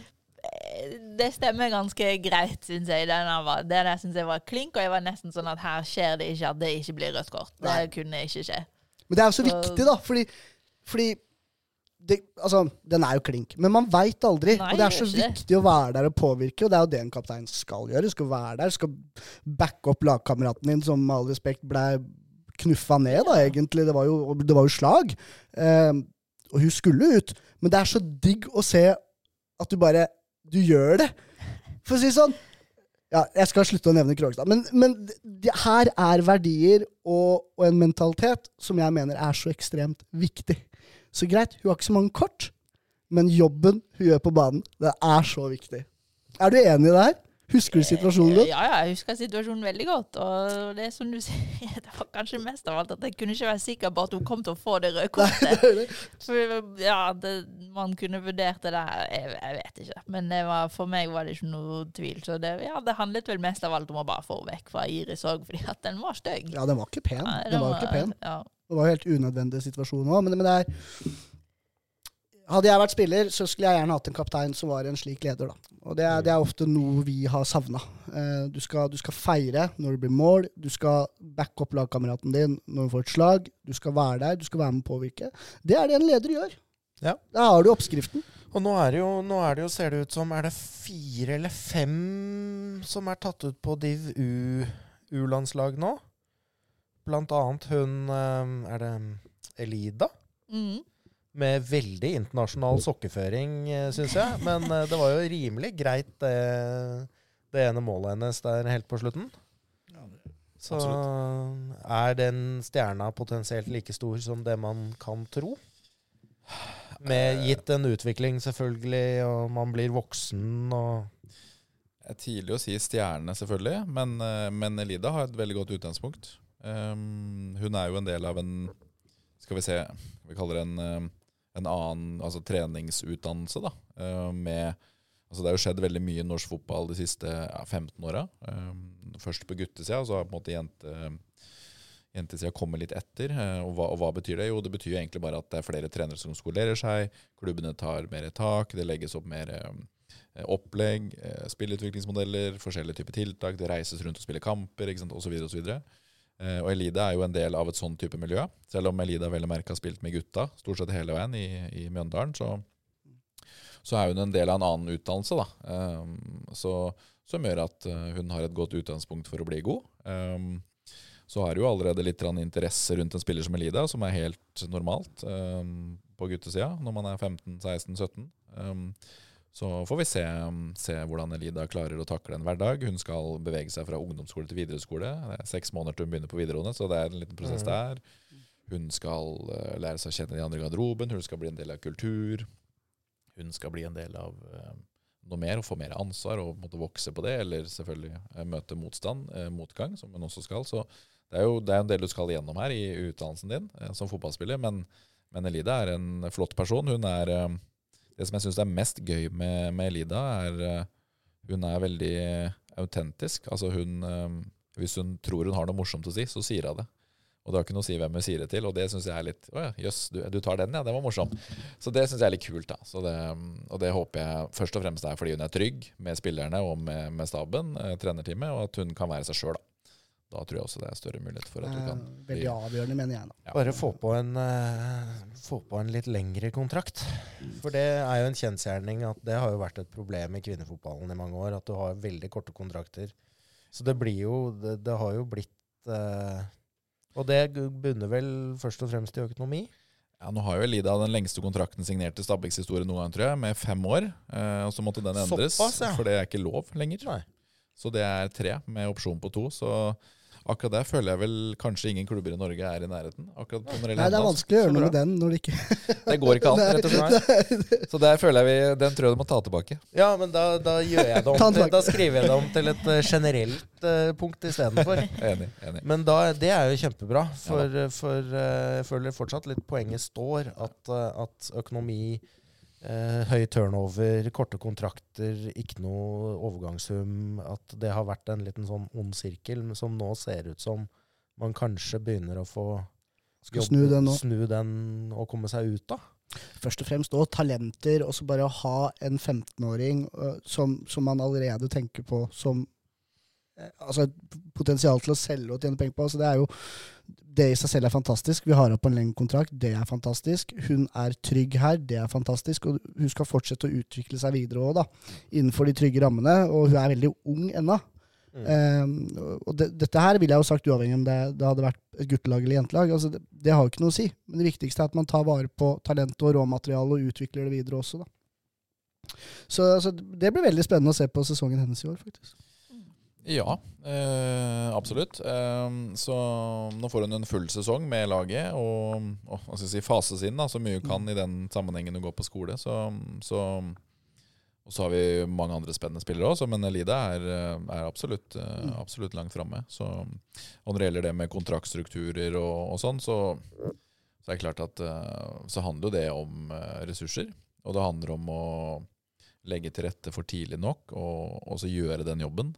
det stemmer ganske greit, synes jeg. Den var, det der synes jeg var klink, og jeg var nesten sånn at her skjer det ikke at det ikke blir rødt kort. Det Nei. kunne ikke skje. Men det er jo så Så- viktig, da, fordi, fordi det, altså, den er jo klink, men man vet aldri. Nei, og det er så gjør ikke det. viktig å være der og påvirke, og det er jo det en kaptein skal gjøre. Du skal være der, skal backe opp lagkameraten din, som med all respekt ble knuffa ned, da, egentlig. Det var jo, det var jo slag. Eh, og hun skulle ut. Men det er så digg å se at du bare, du gjør det. For å si sånn, ja, jeg skal slutte å nevne Krogstad, men, men det, her er verdier og, og en mentalitet som jeg mener er så ekstremt viktig. Så greit, hun har ikke så mange kort, men jobben hun gjør på banen, det er så viktig. Er du enig i det her? Husker du situasjonen godt? Ja, ja, jeg husker situasjonen veldig godt. Og det er som du sier, det var kanskje mest av alt at jeg kunne ikke være sikker på at hun kom til å få det røde kortet. For ja, det, man kunne vurdert det der, jeg, jeg vet ikke. Men det var, for meg var det ikke noe tvil. Så det, ja, det handlet vel mest av alt om å bare få vekk fra Iris også, fordi at den var støgg. Ja, den var ikke pen. Ja, Den var jo ikke pen. Ja. Det var jo helt unødvendig situasjon også, men, men det er... Hadde jeg vært spiller, så skulle jeg gjerne hatt en kaptein som var en slik leder, da. Og det er, det er ofte noe vi har savnet. Eh, du, skal, du skal feire når det blir mål, du skal backe opp lagkameraten din når du får et slag, du skal være der, du skal være med å påvirke. Det er det en leder gjør. Ja. Da har du oppskriften. Og nå er det jo, nå er det jo, ser det ut som, er det fire eller fem som er tatt ut på Div U, U-landslag nå? Blant annet hun, eh, er det Elida? Mm. Med veldig internasjonal sokkeføring, synes jeg. Men eh, det var jo rimelig greit det, det ene målet hennes der helt på slutten. Så er den stjerna potensielt like stor som det man kan tro? Med gitt en utvikling selvfølgelig, og man blir voksen og... Det er tidlig å si stjerne selvfølgelig, men, eh, men Elida har et veldig godt utgangspunkt. Um, hun er jo en del av en, skal vi se, vi kaller det en, um, en annen altså treningsutdannelse da, uh, med, altså det har jo skjedd veldig mye i norsk fotball de siste ja, femten åra. Um, først på guttesida, så har på en måte jente, jentesida kommet litt etter. Uh, og, hva, og hva betyr det? Jo, det betyr jo egentlig bare at det er flere trenere som skolerer seg, klubbene tar mer tak, det legges opp mer um, opplegg, uh, spillutviklingsmodeller, forskjellige typer tiltak, det reises rundt og spiller kamper, ikke sant, og så videre og så videre. Uh, og Elida er jo en del av et sånn type miljø. Selv om Elida vel og merke har spilt med gutta, stort sett hele veien i, i Mjøndalen, så, så er hun en del av en annen utdannelse, da. Um, så, som gjør at uh, hun har et godt utgangspunkt for å bli god. Um, så har jo allerede litt interesse rundt en spiller som Elida, som er helt normalt um, på guttesida, når man er femten, seksten, sytten. Um, Så får vi se, se hvordan Elida klarer å takle en hverdag. Hun skal bevege seg fra ungdomsskole til videregskole. Det er seks måneder til hun begynner på videregående, så det er en liten prosess der. Hun skal uh, lære seg å kjenne de andre i garderoben. Hun skal bli en del av kultur. Hun skal bli en del av uh, noe mer og få mer ansvar og måtte vokse på det, eller selvfølgelig uh, møte motstand, uh, motgang, som hun også skal. Så det er jo det er en del du skal igjennom her i utdannelsen din uh, som fotballspiller, men, men Elida er en flott person. Hun er... Uh, Det som jeg synes er mest gøy med, med Elida, er uh, hun er veldig autentisk. Altså hun, uh, hvis hun tror hun har noe morsomt å si, så sier hun det. Og det har ikke noe å si hvem vi sier det til, og det synes jeg er litt, åja, jøss, du, du tar den, ja, det var morsom. Så det synes jeg er litt kult da. Så det, og det håper jeg først og fremst er fordi hun er trygg med spillerne og med, med staben, eh, trenerteamet, og at hun kan være seg selv da. Da tror jeg også det er større mulighet for at du kan... Eh, veldig avgjørende, mener jeg da. Ja. Bare få på, en, uh, få på en litt lengre kontrakt. For det er jo en kjensgjerning at det har jo vært et problem i kvinnefotballen i mange år, at du har veldig korte kontrakter. Så det blir jo, det, det har jo blitt... Uh, og det bunner vel først og fremst i økonomi? Ja, nå har jo Elida den lengste kontrakten signert i Stabæks historie noen gang, tror jeg, med fem år. Eh, og så måtte den endres, Såpass, ja. for det er ikke lov lenger. Nei. Så det er tre med opsjon på to. Så akkurat der føler jeg vel kanskje ingen klubber i Norge er i nærheten. Akkurat på når det Nei, det er vanskelig å gjøre noe med den når det ikke... Det går ikke an, rett og slett. Så der føler jeg vi, den tror jeg du må ta tilbake. Ja, men da, da gjør jeg det om til, da skriver jeg det om til et uh, generelt uh, punkt i stedet for. Enig, enig. Men da, det er jo kjempebra, for, ja. for uh, jeg føler fortsatt litt poenget står, at, uh, at økonomi, uh, høy turnover, korte kontrakter, ikke noe overgangssum, at det har vært en liten sånn ond sirkel, som nå ser ut som man kanskje begynner å få Skal snu den nå. Snu den og komme seg ut da. Først og fremst også talenter, og så bare å ha en femten-åring uh, som, som man allerede tenker på som eh, altså et potensial til å selge og tjene penger på. Så det er jo, det i seg selv er fantastisk. Vi har henne på en lengre kontrakt, det er fantastisk. Hun er trygg her, det er fantastisk. Og hun skal fortsette å utvikle seg videre også da, innenfor de trygge rammene, og hun er veldig ung ennå. Mm. Um, og det, dette her ville jeg jo sagt uavhengig om det, det hadde vært et guttelag eller jentelag. Altså det, det har jo ikke noe å si. Men det viktigste er at man tar vare på talent og råmateriale og utvikler det videre også. Da. Så altså, det blir veldig spennende å se på sesongen hennes i år, faktisk. Ja, eh, absolutt. Eh, så nå får hun en full sesong med laget, og, og hva skal jeg si, fases inn da, så mye hun kan i den sammenhengen hun går på skole. Så... så Og så har vi mange andre spennende spillere også, men Elida er, er absolutt, absolutt langt fremme. Så, og når det gjelder det med kontraktstrukturer og, og sånn, så, så er det klart at så handler jo det om ressurser. Og det handler om å legge til rette for tidlig nok, og, og så gjøre den jobben.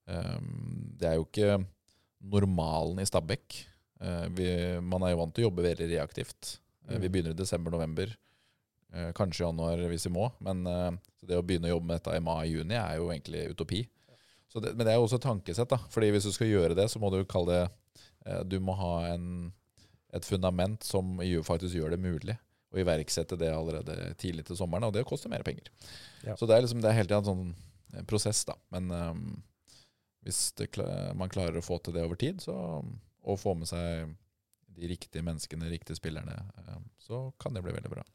Det er jo ikke normalen i Stabæk. Vi, man er jo vant til å jobbe veldig reaktivt. Vi begynner i desember-november. Kanskje i januar hvis vi må, men uh, det å begynne å jobbe med dette i mai-juni er jo egentlig utopi. Så det, men det er jo også et tankesett da, fordi hvis du skal gjøre det, så må du kalle det, uh, du må ha en, et fundament som faktisk gjør det mulig, og iverksette det allerede tidlig til sommeren, og det koster mer penger. Ja. Så det er liksom, det er helt en sånn prosess da, men um, hvis det, man klarer å få til det over tid, så, og få med seg de riktige menneskene, de riktige spillerne, uh, så kan det bli veldig bra.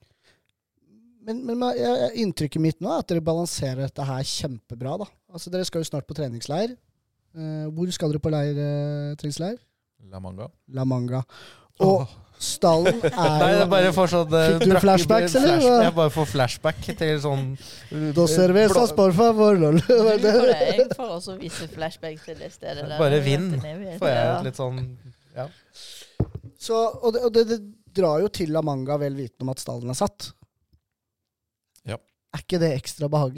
Men, men inntrykket mitt nå er at dere balanserer dette her kjempebra da. Altså dere skal jo snart på treningsleir. Uh, hvor skal dere på leir, uh, treningsleir? La Manga. La Manga. Og oh. Stallen er Nei, det er bare for sånn... Fikk du flashbacks, flash, eller? Jeg bare får flashback til sånn... Dos cervezas, por favor, lol. Jeg får også visse flashbacks til det stedet der. Bare vinn, får jeg litt sånn... Ja. Så, og det, og det, det drar jo til La Manga vel viten om at stallen er satt. Ja. Er ikke det ekstra behagelig?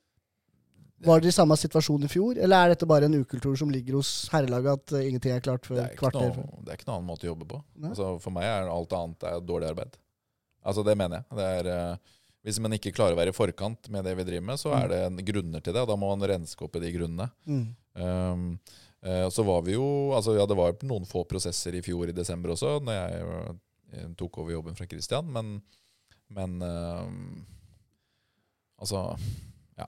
Var det i samme situasjon i fjor, eller er dette bare en ukultur som ligger hos herrelaget at uh, ingenting er klart for kvarter? Noe, det er ikke noen annen måte å jobbe på. Altså, for meg er alt annet er dårlig arbeid. Altså det mener jeg. Det er, uh, hvis man ikke klarer å være i forkant med det vi driver med, så er det en grunner til det, og da må man renske opp i de grunnene. Mm. Um, uh, så var vi jo, altså ja, det var noen få prosesser i fjor i desember også, når jeg, jeg tok over jobben fra Christian, men, men uh, altså, ja.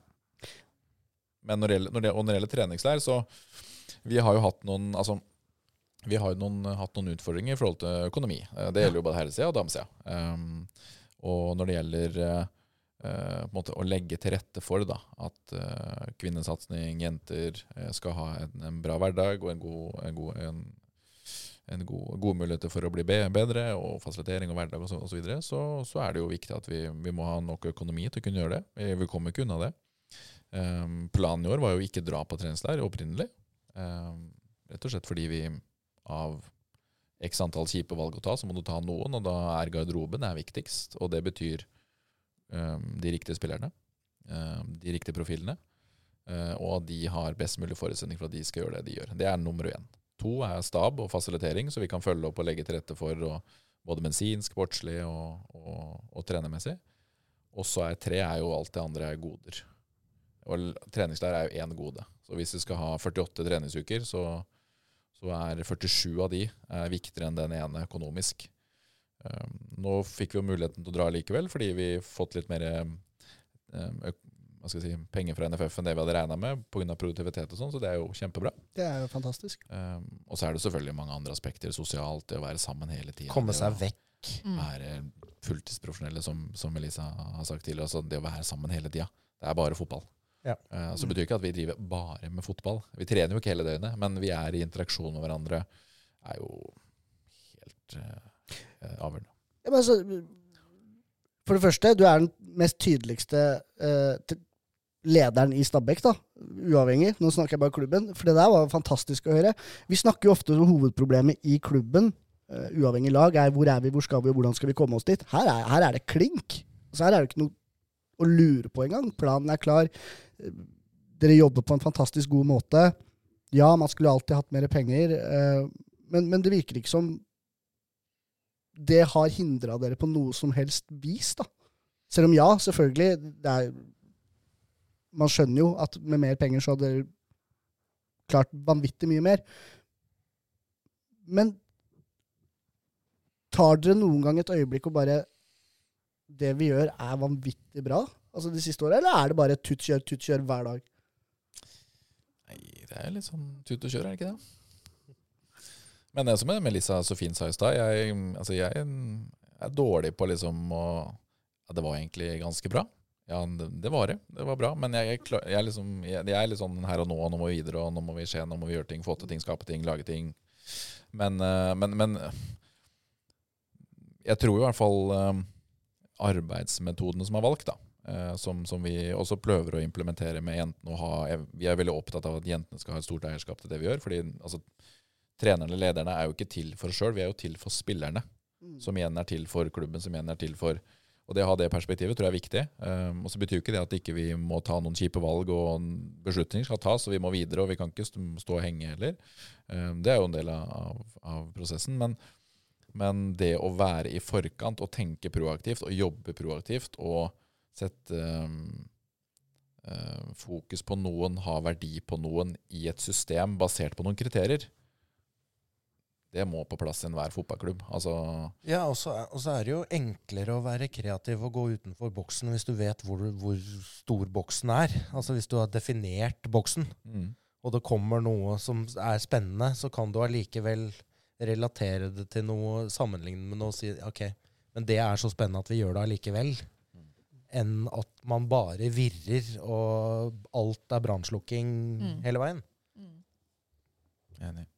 Men når det, gjelder, når, det, når det gjelder treningsleir, så vi har jo hatt noen, altså, vi har jo noen, hatt noen utfordringer i forhold til økonomi. Det gjelder jo både herresida og damesida. Um, og når det gjelder uh, på en måte, å legge til rette for da, at uh, kvinnesatsning, jenter uh, skal ha en, en bra hverdag og en god, en god, en, en god, god muligheter for å bli bedre, og fasilitering og hverdag og så, og så videre, så, så er det jo viktig at vi, vi må ha nok økonomi til å kunne gjøre det. Vi, vi kommer ikke unna det. Um, planen i år var jo ikke dra på treningsleir opprinnelig. Um, rett og slett fordi vi av x antall kjipe valg å ta, så må du ta noen, og da er garderoben er viktigst, og det betyr um, de riktige spillerne, um, de riktige profilene, uh, og at de har best mulig forutsetning for at de skal gjøre det de gjør. Det er nummer én. To er stab og fasilitering, så vi kan følge opp og legge til rette for og, både medisinsk, sportslig og, og, og trenermessig. Og så er tre er jo alt det andre er goder. Og treningsleir er jo en gode. Så hvis vi skal ha førtiåtte treningsuker, så, så er førtisju av de er viktigere enn den ene økonomisk. Um, nå fikk vi jo muligheten til å dra likevel, fordi vi fått litt mer um, ø- hva skal jeg si, penger fra N F F enn det vi hadde regnet med på grunn av produktivitet og sånn, så det er jo kjempebra. Det er jo fantastisk. Um, og så er det selvfølgelig mange andre aspekter sosialt, det å være sammen hele tiden. Komme det seg å vekk. Være fulltidsprofesjonelle, som, som Melissa har sagt tidligere. Altså det å være sammen hele tiden. Det er bare fotball. Ja. Uh, så betyr ikke at vi driver bare med fotball. Vi trener jo ikke hele døgnet, men vi er i interaksjon med hverandre. Er jo helt uh, avgjørende. Ja, men altså, for det første, du er den mest tydeligste uh, t- lederen i Stabæk, da, uavhengig. Nå snakker jeg bare klubben, for det der var fantastisk å høre. Vi snakker jo ofte om hovedproblemet i klubben, uh, uavhengig lag, er hvor er vi, hvor skal vi, og hvordan skal vi komme oss dit. Her er, her er det klink. Så her er det ikke noe å lure på engang. Planen er klar. Dere jobber på en fantastisk god måte. Ja, man skulle alltid hatt mer penger, uh, men, men det virker ikke som det har hindret dere på noe som helst vis, da. Selv om ja, selvfølgelig, det er man skjønner jo at med mer penger så hadde dere klart vanvittig mye mer. Men tar dere noen gang et øyeblikk og bare det vi gjør er vanvittig bra? Altså de siste årene, eller er det bare tutt-kjør, tutt-kjør hver dag? Nei, det er litt sånn tut og kjør, er det ikke det? Men det som er Melissa så fint sa i stad, jeg, altså jeg er dårlig på liksom å, ja, det var egentlig ganske bra. Ja, det, det var det. Det var bra. Men jeg, jeg, jeg, er liksom, jeg, jeg er litt sånn her og nå, nå må vi videre, og nå må vi skje, nå må vi gjøre ting, få til ting, skape ting, lage ting. Men, men, men jeg tror i hvert fall um, arbeidsmetodene som er valgt, da, uh, som, som vi også prøver å implementere med jentene å ha. Vi er veldig opptatt av at jentene skal ha et stort eierskap til det vi gjør, fordi altså, trenerne, lederne er jo ikke til for oss selv, vi er jo til for spillerne, mm. som igjen er til for klubben, som igjen er til for. Og det å ha det perspektivet tror jeg er viktig. Um, og så betyr ikke det at ikke vi må ta noen kjipe valg, og beslutninger skal tas, og vi må videre, og vi kan ikke stå og henge heller. Um, det er jo en del av, av prosessen. Men, men det å være i forkant og tenke proaktivt, og jobbe proaktivt, og sette um, uh, fokus på noen, ha verdi på noen i et system basert på noen kriterier, det må på plass i enhver fotballklubb. Altså ja, og så er, er det jo enklere å være kreativ og gå utenfor boksen hvis du vet hvor, hvor stor boksen er. Altså hvis du har definert boksen, mm. og det kommer noe som er spennende, så kan du allikevel relatere det til noe, sammenligne med noe og si, ok, men det er så spennende at vi gjør det allikevel, mm. enn at man bare virrer, og alt er brannslukking mm. hele veien. Mm. Enig.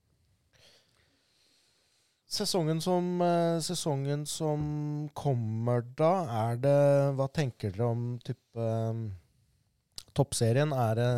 Sesongen som, eh, sesongen som kommer da, er det, hva tenker dere om type um, toppserien? Er det,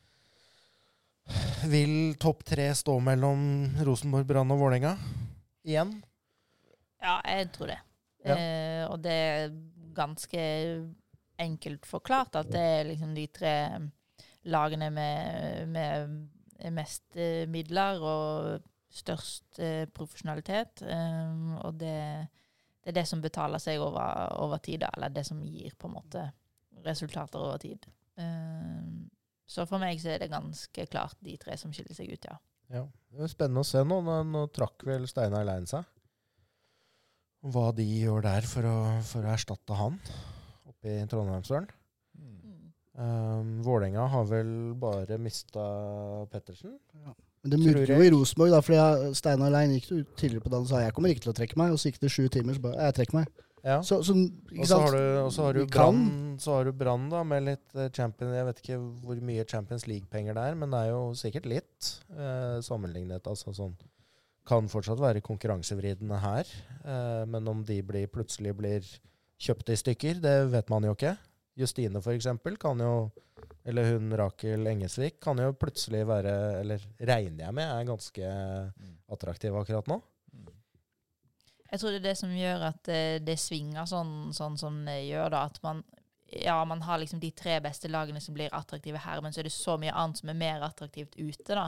vil topp tre stå mellom Rosenborg, Brann og Vålerenga igjen? Ja, jeg tror det. Ja. Eh, og det er ganske enkelt forklart at det er liksom de tre lagene med, med mest eh, midler og størst eh, profesjonalitet, um, og det, det er det som betaler seg over, over tid, eller det som gir på en måte resultater over tid. Um, så for meg så er det ganske klart de tre som skiller seg ut, ja. Ja, det er spennende å se nå. Nå, nå trakk vel Steinar Lein seg. Hva de gjør der for å, for å erstatte han oppe i Trondheimsdalen. Mm. Um, Vålerenga har vel bare mistet Pettersen. Ja. Men det murker jo i Rosenborg, da, fordi Steinar Lein gikk ut tidligere på dagen og sa jeg kommer ikke til å trekke meg, og så gikk det sju timer, så bare jeg trekker meg. Ja. Så, så, og så har du, og så har du Brann, så har du Brann da, med litt Champions, jeg vet ikke hvor mye Champions League-penger det er, men det er jo sikkert litt eh, sammenlignet, altså sånn, kan fortsatt være konkurransevridende her, eh, men om de blir, plutselig blir kjøpt i stykker, det vet man jo ikke. Justine for eksempel kan jo, eller hun Rakel Engesvik, kan jo plutselig være, eller regner jeg med, er ganske attraktiv akkurat nå. Jeg tror det er det som gjør at det, det svinger sånn, sånn som det gjør da, at man, ja, man har liksom de tre beste lagene som blir attraktive her, men så er det så mye annet som er mer attraktivt ute da.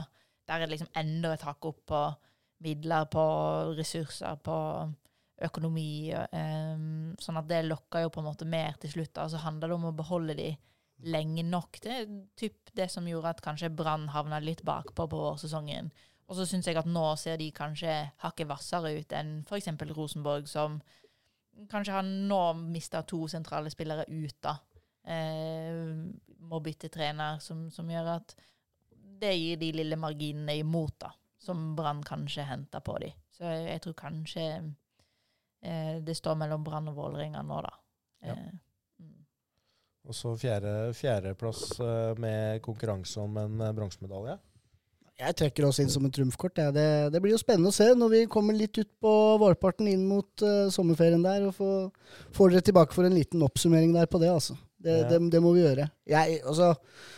der er det liksom enda et hakk opp på midler, på ressurser, på økonomi, um, sånn at det lokker jo på en måte mer til slutt. Altså handler det om å beholde de lenge nok. Det er typ det som gjorde at kanskje Brann havnet litt bakpå på vårsesongen. Og så synes jeg at nå ser de kanskje hakket vassere ut enn for eksempel Rosenborg, som kanskje har nå mistet to sentrale spillere ut da. Eh, må bytte trener, som, som gjør at det gir de lille marginene imot da, som Brann kanskje henter på de. Så jeg, jeg tror kanskje eh, det står mellom Brann og Vålerenga nå da. Ja. Eh, mm. Og så fjerde, fjerdeplass med konkurranse om en bronsemedalje. Jeg trekker oss inn som en trumfkort. Ja. Det, det blir jo spennende å se når vi kommer litt ut på vårparten inn mot uh, sommerferien der, og får, får dere tilbake for en liten oppsummering der på det, altså. Det, Ja. det, det må vi gjøre. Jeg, altså,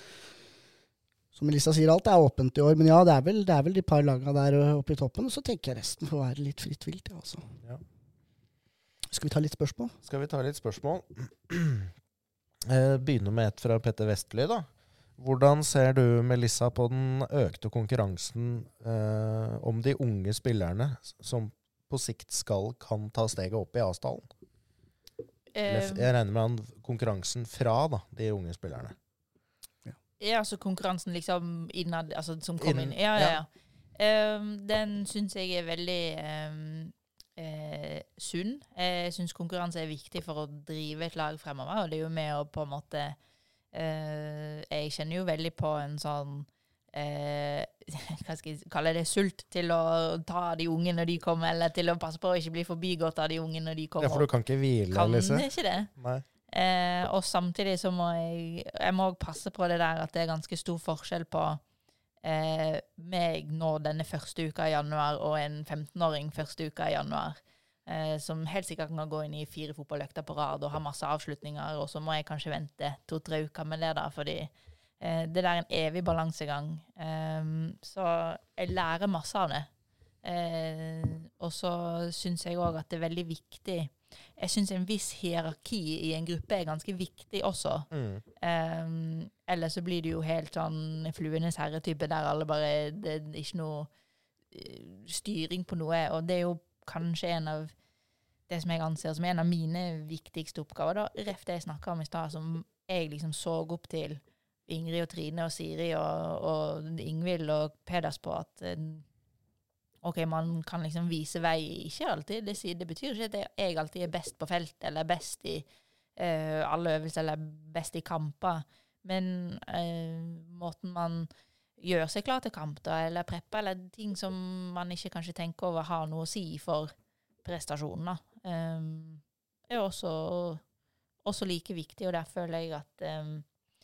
som Melissa sier, alt er åpent i år, men ja, det er vel, det er vel de par lagene der oppe i toppen, og så tenker jeg resten får være litt fritt vilt, ja, altså. Ja. Skal vi ta litt spørsmål? Skal vi ta litt spørsmål? Eh, Begynner med et fra Petter Vestli da. Hvordan ser du, Melissa, på den økte konkurransen eh, om de unge spillerne som på sikt skal kan ta steget opp i A-stallen? Eller f- Eh, Jeg regner med han konkurransen fra da, de unge spillerne. Ja, altså konkurransen liksom innad, altså som kom Innen- inn. Ja, ja, ja. ja. Um, den synes jeg er veldig um, eh, sunn. Jeg synes konkurranse er viktig for å drive et lag fremover, og det er jo med å på en måte, eh, jeg kjenner jo veldig på en sånn, eh, hva skal jeg kalle det, sult til å ta de unge når de kommer, eller til å passe på å ikke bli forbigått av de unge når de kommer. Ja, for du kan ikke hvile, Kan Lise? ikke det? Nei. Eh, og samtidig så må jeg jeg må også passe på det der at det er ganske stor forskjell på eh, meg nå denne første uka i januar og en femtenåring første uka i januar, eh, som helt sikkert kan gå inn i fire fotballøkter på rad og ha masse avslutninger, og så må jeg kanskje vente to-tre uker med det da, fordi eh, det der er en evig balansegang. Eh, så jeg lærer masse av det. Eh, og så synes jeg også at det er veldig viktig. Jeg synes en viss hierarki i en gruppe er ganske viktig også. Mm. Um, ellers så blir det jo helt sånn fluenes herretype der alle bare, det er ikke noe uh, styring på noe, og det er jo kanskje en av det som jeg anser som en av mine viktigste oppgaver, da, rett det jeg snakket om i sted, som jeg liksom så opp til Ingrid og Trine og Siri og, og Ingvild og Peders på at uh, ok, man kan liksom vise vei, ikke alltid. Det, sier, det betyr ikke at jeg alltid er best på felt, eller best i uh, alle øvelser, eller best i kamper. Men uh, måten man gjør seg klar til kamp, da, eller prepper, eller ting som man ikke kanskje tenker over har noe å si for prestasjonen, da, um, er også, også like viktig, og der føler jeg at um,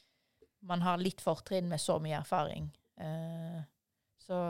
man har litt fortrinn med så mye erfaring. Uh, så...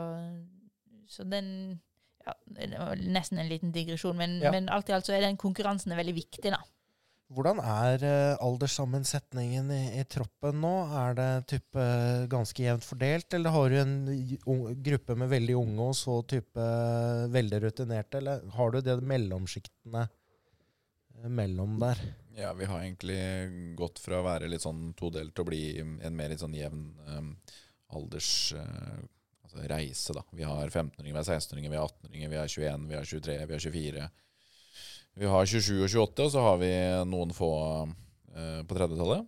Så den, ja, det var nesten en liten digresjon, men, Ja. men alt i alt så er den konkurransen veldig viktig da. Hvordan er uh, alderssammensetningen i, i troppen nå? Er det type uh, ganske jevnt fordelt, eller har du en ung, gruppe med veldig unge og så type uh, veldig rutinerte, eller har du det mellomskiktene uh, mellom der? Ja, vi har egentlig gått fra å være litt sånn todelt til å bli en mer litt sånn jevn um, alders... Uh, Altså reise da. Vi har femtenåringer, vi har sekstenåringer, vi har attenåringer, vi har tjueen, vi har tjuetre, vi har tjuefire. Vi har tjuesju og tjueåtte, og så har vi noen få uh, på trettitallet.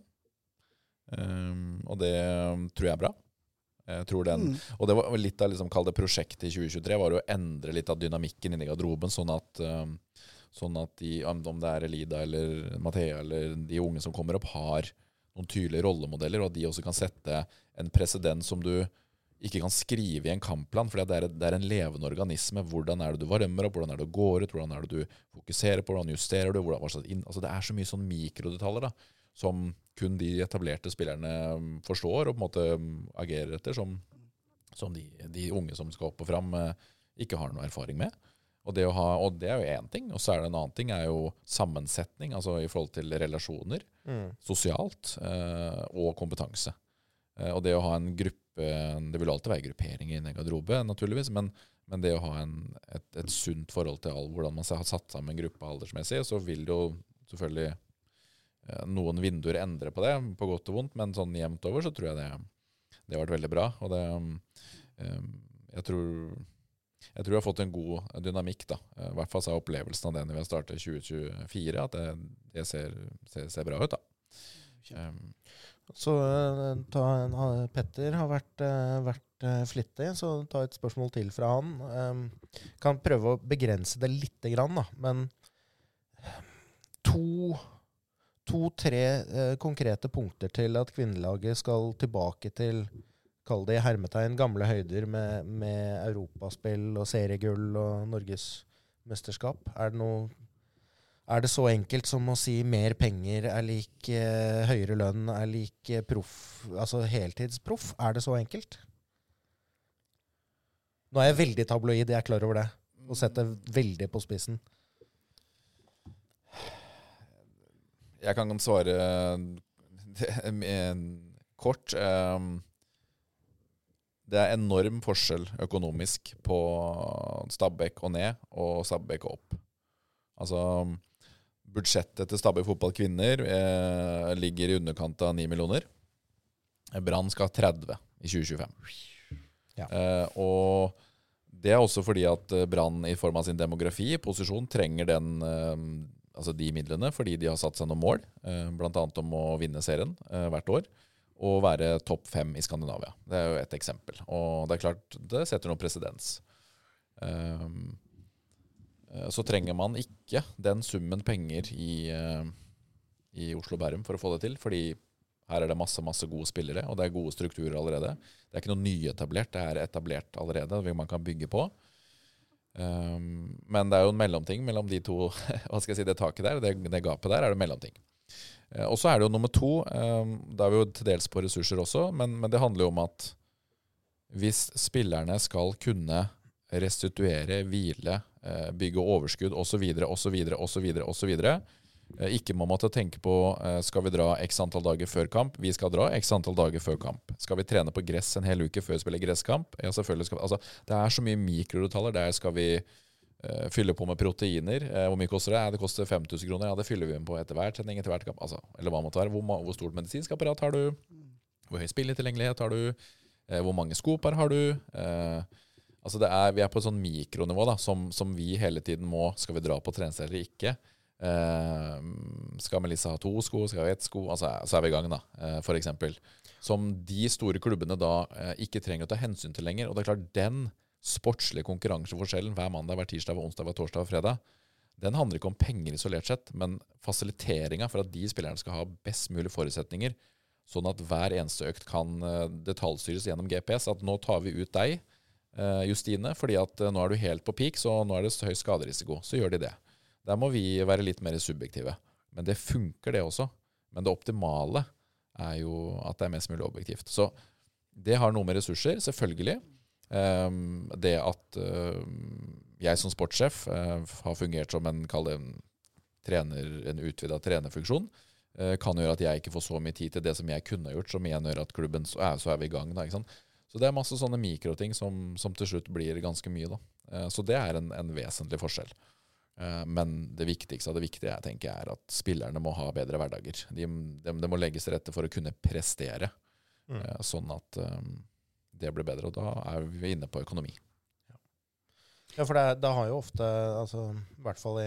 Um, og det tror jeg er bra. Jeg tror den, Mm. og det var litt av liksom, kall det prosjektet i tjue tjuetre, var å endre litt av dynamikken inni garderoben, sånn at, um, sånn at de, om det er Elida eller Mathea eller de unge som kommer opp, har noen tydelige rollemodeller, og at de også kan sette en presedens som du ikke kan skrive i en kampplan, for det er, det er en levende organisme. Hvordan er det du varmer opp, hvordan er det du går ut, hvordan er det du fokuserer på, hvordan justerer du, hvordan, altså det er så mye sånn mikrodetaljer da, som kun de etablerte spillerne forstår og på en måte agerer etter, som, som de, de unge som skal opp og fram ikke har noe erfaring med. Og det, å ha, og det er jo en ting, og så er det en annen ting er jo sammensetning, altså i forhold til relasjoner, Mm. sosialt eh, og kompetanse. Eh, og det å ha en gruppe, det vil alltid være grupperinger i en garderobe, naturligvis, men, men det å ha en, et, et sunt forhold til all, hvordan man har satt sammen en gruppe aldersmessig, så vil det jo selvfølgelig eh, noen vinduer endre på det, på godt og vondt, men sånn jevnt over så tror jeg det, det har vært veldig bra. Og det, eh, jeg tror jeg tror vi har fått en god dynamikk da. I hvert fall så er opplevelsen av det når vi har startet tjue tjuefire at det, det ser, ser, ser bra ut da. Um, Så uh, ta en, uh, Petter har vært, uh, vært uh, flittig, så ta et spørsmål til fra han. Um, kan prøve å begrense det litt grann, da, men to, to-tre uh, konkrete punkter til at kvinnelaget skal tilbake til, kall det i hermetegn, gamle høyder med, med europaspill og seriegull og Norges mesterskap. Er det noe Er det så enkelt som å si mer penger er lik eh, høyere lønn, er lik eh, proff, altså heltidsproff? Er det så enkelt? Nå er jeg veldig tabloid, jeg er klar over det. Og setter veldig på spissen. Jeg kan svare kort. Det er enorm forskjell økonomisk på Stabæk og ned og Stabæk og opp. Altså budsjettet til Stabæk fotball kvinner eh, ligger i underkant av ni millioner. Brann skal ha tretti i tjue tjuefem. Ja. Eh, og det er også fordi at Brann i form av sin demografi, posisjon, trenger den, eh, altså de midlene, fordi de har satt seg noen mål, eh, blant annet om å vinne serien eh, hvert år, og være topp fem i Skandinavia. Det er jo et eksempel. Og det er klart, det setter noen presedens. Eh, Så trenger man ikke den summen penger i, i Oslo Bærum for å få det til, fordi her er det masse, masse gode spillere, og det er gode strukturer allerede. Det er ikke noe nyetablert, det er etablert allerede, man kan bygge på. Um, men det er jo en mellomting mellom de to, hva skal jeg si, det taket der, det, det gapet der er det mellomting. Uh, og så er det jo nummer to, um, da er vi jo til dels på ressurser også, men, men det handler jo om at hvis spillerne skal kunne restituere, hvile, bygge overskudd, og så videre, og så videre, og så videre, og så videre. Ikke må måtte tenke på, skal vi dra x antall dager før kamp? Vi skal dra x antall dager før kamp. Skal vi trene på gress en hel uke før vi spiller gresskamp? Ja, selvfølgelig skal vi. Altså, det er så mye mikrodetaljer. Der skal vi uh, fylle på med proteiner. Uh, hvor mye koster det? Ja, det koster fem tusen kroner. Ja, det fyller vi på etter hver trening, etter hvert kamp. Altså, eller hva måtte være. Hvor, hvor stort medisinsk apparat har du? Hvor høy spilletilgjengelighet har du? Uh, hvor mange skopar har du? Uh, Altså det er, vi er på et sånn mikronivå da, som, som vi hele tiden må, skal vi dra på treningssted eller ikke? Eh, skal Melissa ha to sko, skal vi ha ett sko? Altså, så er vi i gang da, eh, for eksempel. Som de store klubbene da eh, ikke trenger å ta hensyn til lenger. Og det er klart, den sportslige konkurranseforskjellen hver mandag, hver tirsdag, hver onsdag, hver torsdag og fredag, den handler ikke om penger isolert sett, men fasiliteringa for at de spillerne skal ha best mulig forutsetninger, sånn at hver eneste økt kan eh, detaljstyres gjennom G P S, at nå tar vi ut deg, Justine, fordi at nå er du helt på peak, så nå er det høy skaderisiko. Så gjør de det. Der må vi være litt mer subjektive. Men det funker det også. Men det optimale er jo at det er mest mulig objektivt. Så det har noe med ressurser, selvfølgelig. Det at jeg som sportssjef har fungert som en, kall det en, trener, en utvidet trenerfunksjon, kan gjøre at jeg ikke får så mye tid til det som jeg kunne gjort, som igjen gjør at klubben, så er, så er vi i gang da, ikke sant? Så det er masse sånne mikroting som, som til slutt blir ganske mye da. Så det er en, en vesentlig forskjell. Men det viktigste av det viktige jeg tenker er at spillerne må ha bedre hverdager. De, de, de må legges til rette for å kunne prestere, mm. sånn at um, det blir bedre. Og da er vi inne på økonomi. Ja, for det, det har jo ofte, altså, i hvert fall i,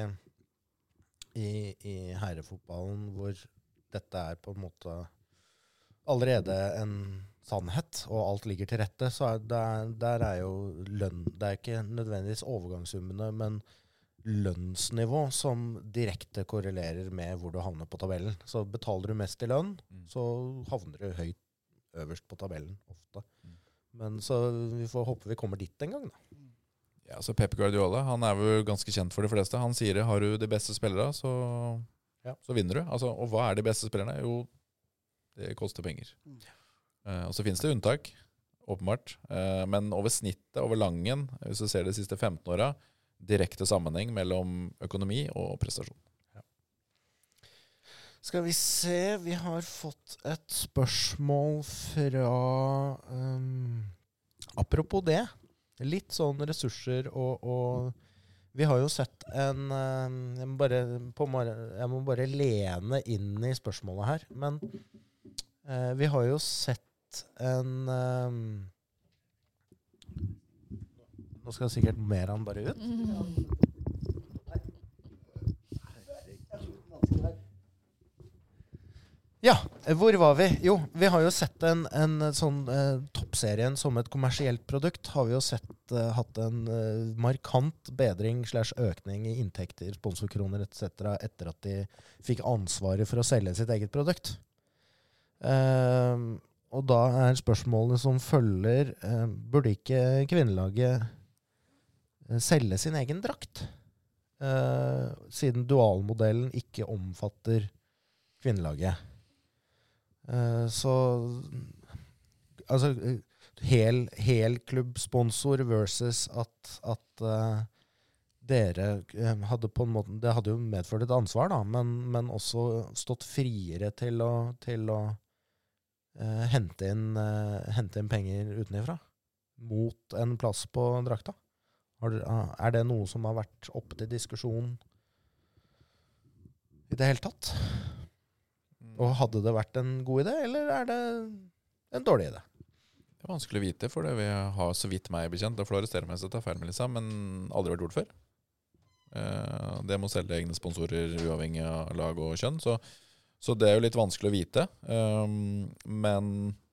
i, i herrefotballen, hvor dette er på en måte allerede en sannhet, og alt ligger til rette, så er der, der er jo lønn, det er ikke nødvendigvis overgangssummene, men lønnsnivå som direkte korrelerer med hvor du havner på tabellen. Så betaler du mest i lønn, mm. så havner du høyt øverst på tabellen ofte. Mm. Men så vi får håpe vi kommer dit en gang da. Ja, så Pep Guardiola, han er jo ganske kjent for de fleste. Han sier, har du de beste spillere, så, ja. så vinner du. Altså, og hva er de beste spillerne? Jo, det koster penger. Mm. Uh, og så finnes det unntak, åpenbart. Uh, men over snittet, over langen, hvis du ser de siste femten åra, direkte sammenheng mellom økonomi og prestasjon. Ja. Skal vi se, vi har fått et spørsmål fra um, apropos det, litt sånn ressurser og, og vi har jo sett en um, jeg, må bare, på, jeg må bare lene inn i spørsmålet her, men uh, vi har jo sett en um, Nå skal sikkert mer han bare ut. Ja, hvor var vi? Jo, vi har jo sett en, en sånn eh, toppserien som et kommersielt produkt. Har vi jo sett, eh, hatt en eh, markant bedring slash økning i inntekter, sponsorkroner et cetera etter at de fikk ansvaret for å selge sitt eget produkt. Eh, og da er spørsmålene som følger, eh, burde ikke kvinnelaget eh, selge sin egen drakt? Eh, siden dualmodellen ikke omfatter kvinnelaget. Uh, så altså hel, hel klubbsponsor versus at, at uh, dere uh, hadde på en måte, det hadde jo medført et ansvar da, men, men også stått friere til å, til å uh, hente, inn, uh, hente inn penger utenifra mot en plass på drakta. Har, uh, er det noe som har vært oppe til diskusjon i det hele tatt? Og hadde det vært en god idé, eller er det en dårlig idé? Det er vanskelig å vite, for det vi har så vidt meg bekjent, og floristerer meg så tar feil med Lisa, men aldri vært gjort før. Eh, det må selge egne sponsorer uavhengig av lag og kjønn, så, så det er jo litt vanskelig å vite. Um, men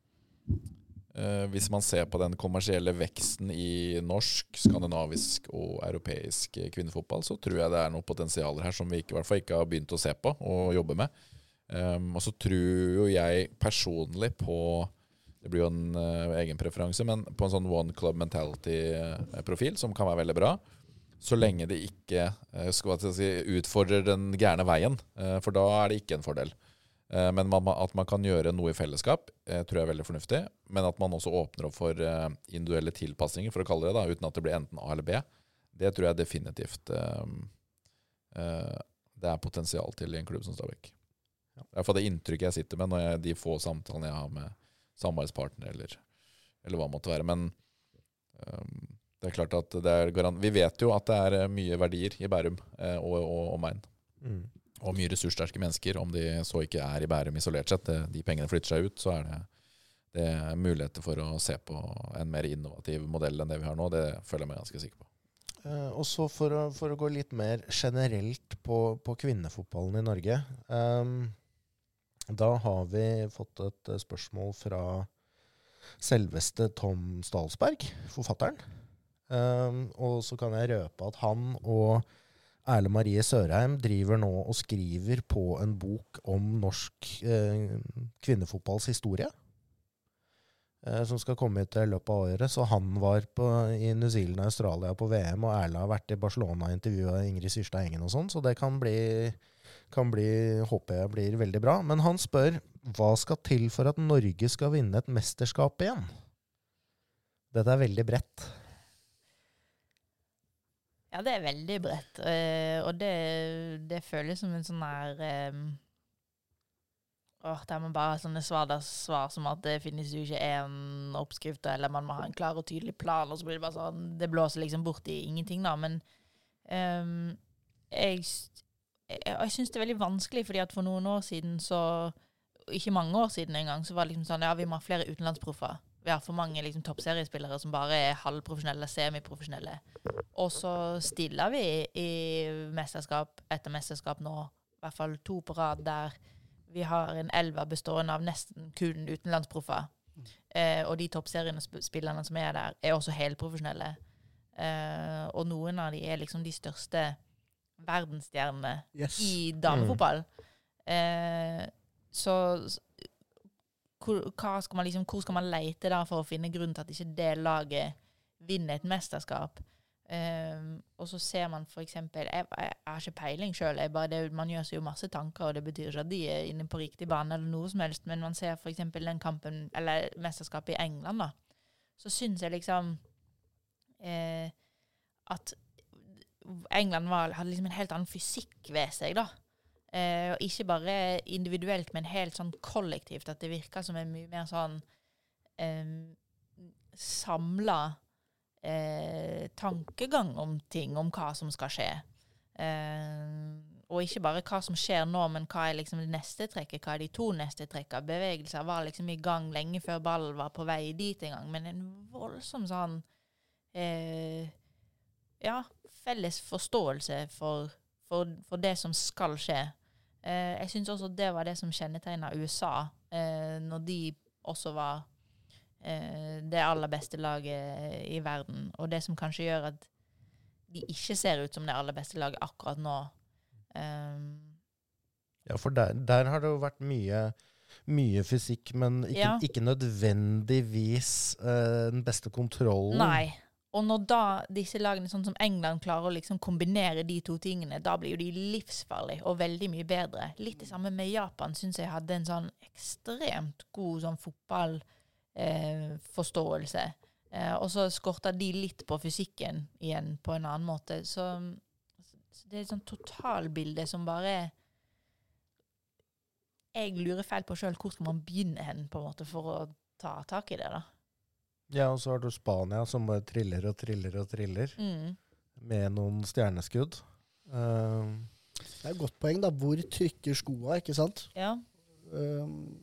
eh, hvis man ser på den kommersielle veksten i norsk, skandinavisk og europeisk kvinnefotball, så tror jeg det er noen potensialer her som vi ikke, i hvert fall ikke har begynt å se på og jobbe med. Um, og så tror jo jeg personlig på, det blir jo en uh, egen preferanse, men på en sånn one club mentality-profil som kan være veldig bra, så lenge det ikke uh, skal si, utfordrer den gærne veien, uh, for da er det ikke en fordel. Uh, men man, at man kan gjøre noe i fellesskap, uh, tror jeg er veldig fornuftig, men at man også åpner opp for uh, individuelle tilpassninger, for å kalle det da, uten at det blir enten A eller B, det tror jeg definitivt uh, uh, det er potensial til i en klubb som Stabæk. Det er for det inntrykket jeg sitter med når jeg, de få samtalene jeg har med samarbeidspartnere eller, eller hva måtte være. Men um, det er klart at det er garant. Vi vet jo at det er mye verdier i Bærum eh, og, og omegn. Mm. Og mye ressurssterke mennesker. Om de så ikke er i Bærum isolert sett, det, de pengene flytter seg ut, så er det, det er muligheter for å se på en mer innovativ modell enn det vi har nå. Det føler jeg meg ganske sikker på. Uh, og så for å, for å gå litt mer generelt på, på kvinnefotballen i Norge. Um, Da har vi fått et spørsmål fra selveste Tom Stalsberg, forfatteren. Um, og så kan jeg røpe at han og Erle Marie Sørheim driver nå og skriver på en bok om norsk eh, kvinnefotballs historie, eh, som skal komme ut i løpet av året. Så han var på, i New Zealand og Australia på V M, og Erle har vært i Barcelona og intervjuet Ingrid Syrstad Engen og sånn, så det kan bli... kan bli, håper jeg blir veldig bra. Men han spør, hva skal til for at Norge skal vinne et mesterskap igjen? Dette er veldig bredt. Ja, det er veldig bredt. Uh, og det, det føles som en sånn her... Um, åh, det er man bare sånne svardagssvar som at det finnes jo ikke en oppskrift, eller man må ha en klar og tydelig plan, og så blir det bare sånn, det blåser liksom bort i ingenting da. Men um, jeg... jeg synes det er veldig vanskelig, fordi at for noen år siden så, ikke mange år siden engang, så var det liksom sånn, ja, vi må ha flere utenlandsproffer. Vi har for mange liksom, toppseriespillere som bare er halvprofesjonelle, semiprofesjonelle. Og så stiller vi i mesterskap etter mesterskap nå, i hvert fall to på rad, der vi har en elver bestående av nesten kun utenlandsproffer. Eh, og de toppseriespillerne som er der, er også helprofesjonelle. Eh, og noen av de er liksom de største verdensstjerne yes. i damefotball. Mm. Eh, så hvor, hva skal man liksom, hvor skal man lete da for å finne grunn til at ikke det laget vinner et mesterskap? Eh, og så ser man for eksempel, jeg, jeg har ikke peiling selv, jeg bare, det, man gjør seg jo masse tanker, og det betyr ikke at de er inne på riktig bane eller noe som helst, men man ser for eksempel den kampen, eller mesterskapet i England da, så synes jeg liksom eh, at England var, hadde liksom en helt annen fysikk ved seg da. Eh, og ikke bare individuelt, men helt sånn kollektivt, at det virker som en mye mer sånn eh, samlet eh, tankegang om ting, om hva som skal skje. Eh, og ikke bare hva som skjer nå, men hva er liksom det neste trekket, hva er de to neste trekkene. Bevegelser var liksom i gang lenge før ballen var på vei dit en gang, men en voldsom sånn eh, ja, felles forståelse for, for, for det som skal skje. Eh, jeg synes også det var det som kjennetegnet U S A, eh, når de også var eh, det aller beste laget i verden, og det som kanskje gjør at de ikke ser ut som det aller beste laget akkurat nå. Um, Ja, for der, der har det jo vært mye, mye fysikk, men ikke, Ja. ikke nødvendigvis eh, den beste kontrollen. nei. Og når da disse lagene, sånn som England, klarer å liksom kombinere de to tingene, da blir jo de livsfarlige og veldig mye bedre. Litt det samme med Japan, synes jeg hadde en sånn ekstremt god sånn fotballforståelse. Eh, eh, og så skortet de litt på fysikken igjen på en annen måte. Så, så det er et sånn totalbilde som bare... Jeg lurer feil på selv, hvor skal man begynne hen på en måte for å ta tak i det da? Ja, og så har du Spania som bare triller og triller og triller Mm. med noen stjerneskudd. Eh, Det er et godt poeng, da. Hvor trykker skoa, ikke sant? Ja. Um,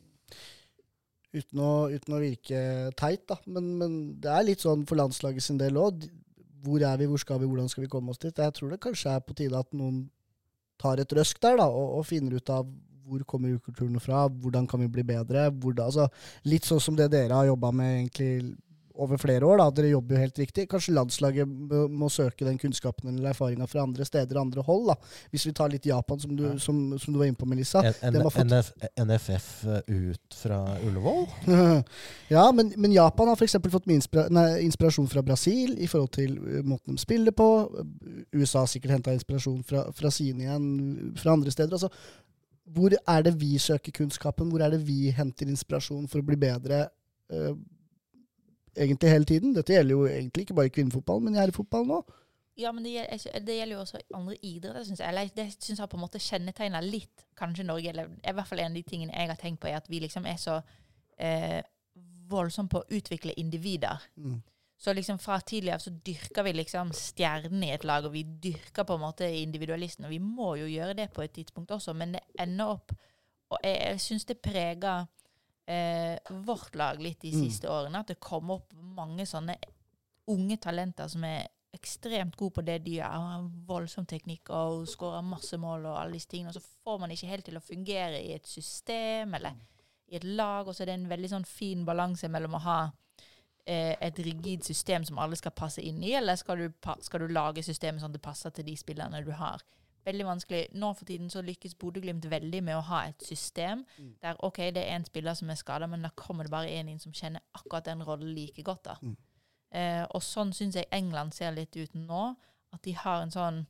uten, å, uten å virke teit, da. Men, men det er litt sånn for landslaget sin del òg. Hvor er vi, hvor skal vi, hvordan skal vi komme oss dit? Jeg tror det kanskje er på tide at noen tar et røsk der, da, og, og finner ut av hvor kommer ukulturene fra, hvordan kan vi bli bedre, hvordan, altså, litt sånn som det dere har jobbet med egentlig over flere år, da, dere jobber jo helt riktig. Kanskje landslaget må, må søke den kunnskapen eller erfaringen fra andre steder, andre hold, da. Hvis vi tar litt Japan, som du, som, som du var inne på, Melissa. N- De har fått- N F, N F F ut fra Ullevål? Ja, men, men Japan har for eksempel fått mye inspira nei, inspirasjon fra Brasil i forhold til uh, måten de spiller på. U S A har sikkert hentet inspirasjon fra, fra sine igjen, fra andre steder. Altså, hvor er det vi søker kunnskapen? Hvor er det vi henter inspirasjon for å bli bedre uh, egentlig hele tiden? Dette gjelder jo egentlig ikke bare kvinnefotball, men herrefotball nå. Ja, men det gjelder, det gjelder jo også andre idretter, synes jeg. Eller det synes jeg på en måte kjennetegner litt, kanskje Norge, eller i hvert fall en av de tingene jeg har tenkt på, er at vi liksom er så eh, voldsomt på å utvikle individer. Mm. Så liksom fra tidligere så dyrker vi liksom stjernen i et lag, og vi dyrker på en måte individualisten, og vi må jo gjøre det på et tidspunkt også, men det ender opp, og jeg, jeg synes det preger eh, vårt lag litt de Mm. siste årene, at det kommer opp mange sånne unge talenter som er ekstremt gode på det de gjør, og har voldsom teknikk og skårer masse mål og alle disse tingene, og så får man ikke helt til å fungere i et system eller i et lag, og så er det en veldig sånn fin balanse mellom å ha eh, et rigid system som alle skal passe inn i, eller skal du, pa skal du lage systemet sånn at det passer til de spillerne du har. Veldig vanskelig. Nå for tiden så lykkes Bodø/Glimt veldig med å ha et system Mm. der, ok, det er en spiller som er skadet, men da kommer det bare en inn som kjenner akkurat den rollen like godt da. Mm. Eh, og sånn synes jeg England ser litt ut nå, at de har en sånn,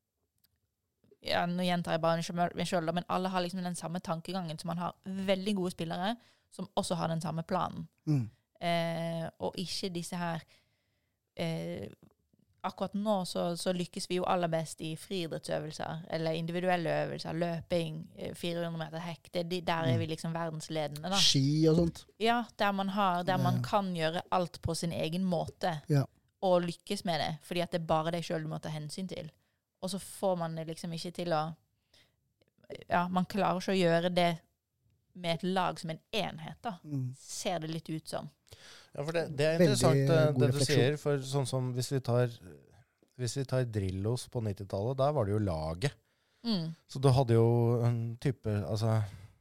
ja, nå gjentar jeg bare meg selv, men alle har liksom den samme tankegangen, så man har veldig gode spillere som også har den samme planen. Mm. Eh, og ikke disse her eh, akkurat nå så, så lykkes vi jo aller best i friidrettsøvelser, eller individuelle øvelser, løping, eh, fire hundre meter hekk, det, de, der er vi liksom verdensledende da. Ski og sånt. Ja, der man har, der man Ja. kan gjøre alt på sin egen måte, Ja. og lykkes med det, fordi at det er bare deg selv du må ta hensyn til. Og så får man det liksom ikke til å, ja, man klarer ikke å gjøre det med et lag som en enhet da. Mm. Ser det litt ut som. Ja, for det, det er Veldig interessant eh, god det du refleksjon. sier, for sånn som hvis vi tar, hvis vi tar Drillos på nittitallet, der var det jo laget. Mm. Så du hadde jo en type, altså,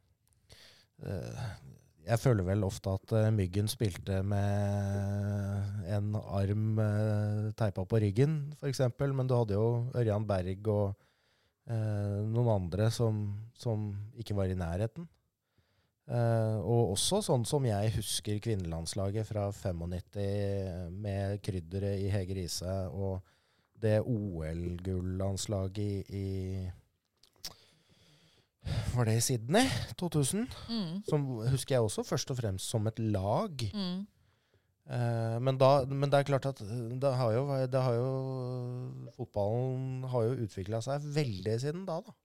eh, jeg føler vel ofte at eh, Myggen spilte med en arm eh, teipa på ryggen, for eksempel, men du hadde jo Ørjan Berg og eh, noen andre som, som ikke var i nærheten. Uh, og også sånn som jeg husker kvinnelandslaget fra nittifem med krydderet i Hege Riise og det O L-gull-landslaget i, i var det i Sydney to tusen, Mm. som husker jeg også først og fremst som et lag. Mm. Uh, men, da, men det er klart at det har jo, det har jo fotballen har jo utviklet seg veldig siden da da.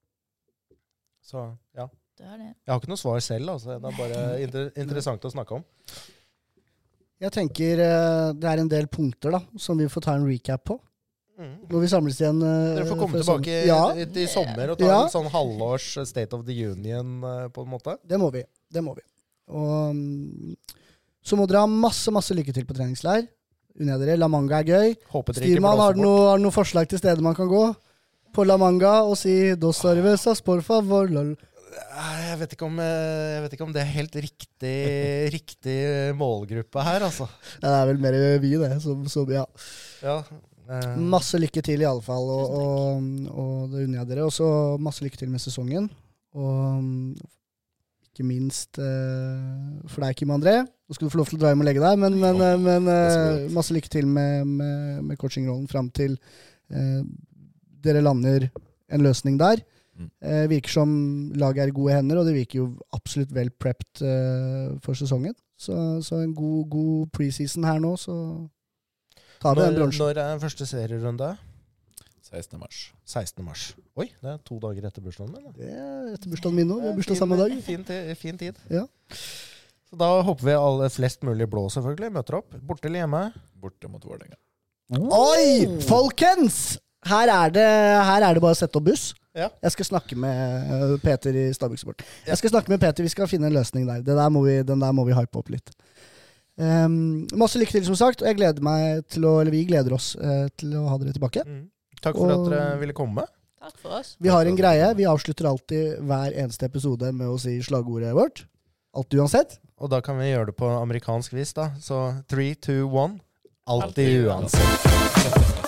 Så ja. Det er det. Jeg har ikke noe svar selv, altså. Det er bare inter interessant å snakke om. Jeg tenker eh, det er en del punkter da, som vi får ta en recap på. Mm. Når vi samles igjen. eh, Dere får komme før tilbake sommeren. Ja, i, i, i sommer og ta Ja. en sånn halvårs State of the Union eh, på en måte. det må vi. Det må vi. Og mm, så må dere ha masse, masse lykke til på treningsleir. unner jeg dere. La Manga er gøy. Håper dere ikke Styrman, har blåser du bort. noe, har du noe forslag til stedet man kan gå? På La Manga og si Dos cervezas, por favor. Lol. Nei, Jeg vet, ikke om, eh, jeg vet ikke om det er helt riktig, riktig målgruppe her, altså. Ja, det er vel mer vi, det. Som, som, ja. Ja, eh, Masse lykke til, i alle fall. Og, og, og det unner jeg dere. Og så masse lykke til med sesongen. Og um, ikke minst uh, for deg, Kim André. Nå skal du få lov til å dra hjem og legge deg, men, men, uh, men uh, masse lykke til med, med, med coachingrollen fram til uh, dere lander en løsning der. Mm. Uh, virker som laget er i gode hender, og det virker jo absolutt vel prepped uh, for sesongen. Så, så en god, god preseason her nå, så tar vi den når, bronsen. når er første serierunde? sekstende mars. sekstende mars. Oi, det er to dager etter bursdagen min. da. Det er etter bursdagen min nå. Vi har bursdag Fin- samme dag. Fin, ti- fin tid. Ja. Så da håper vi alle flest mulig blå selvfølgelig møter opp. Borte eller hjemme? Borte mot Vålerenga. Oi, folkens! Her er, det, her er det bare å sette opp buss. Ja. Jeg skal snakke med uh, Peter i Stabæk Sport. Jeg skal snakke med Peter, vi skal finne en løsning der. Det der må vi, den der må vi hype opp litt. Um, masse lykke til, som sagt. Og jeg gleder meg til å, eller vi gleder oss uh, til å ha dere tilbake. Mm. Takk for Og- at dere ville komme. Takk for oss. Vi har en greie. Vi avslutter alltid hver eneste episode med å si slagordet vårt. Alt uansett. Og da kan vi gjøre det på amerikansk vis, da. Så three, two, one. Alltid Alltid uansett.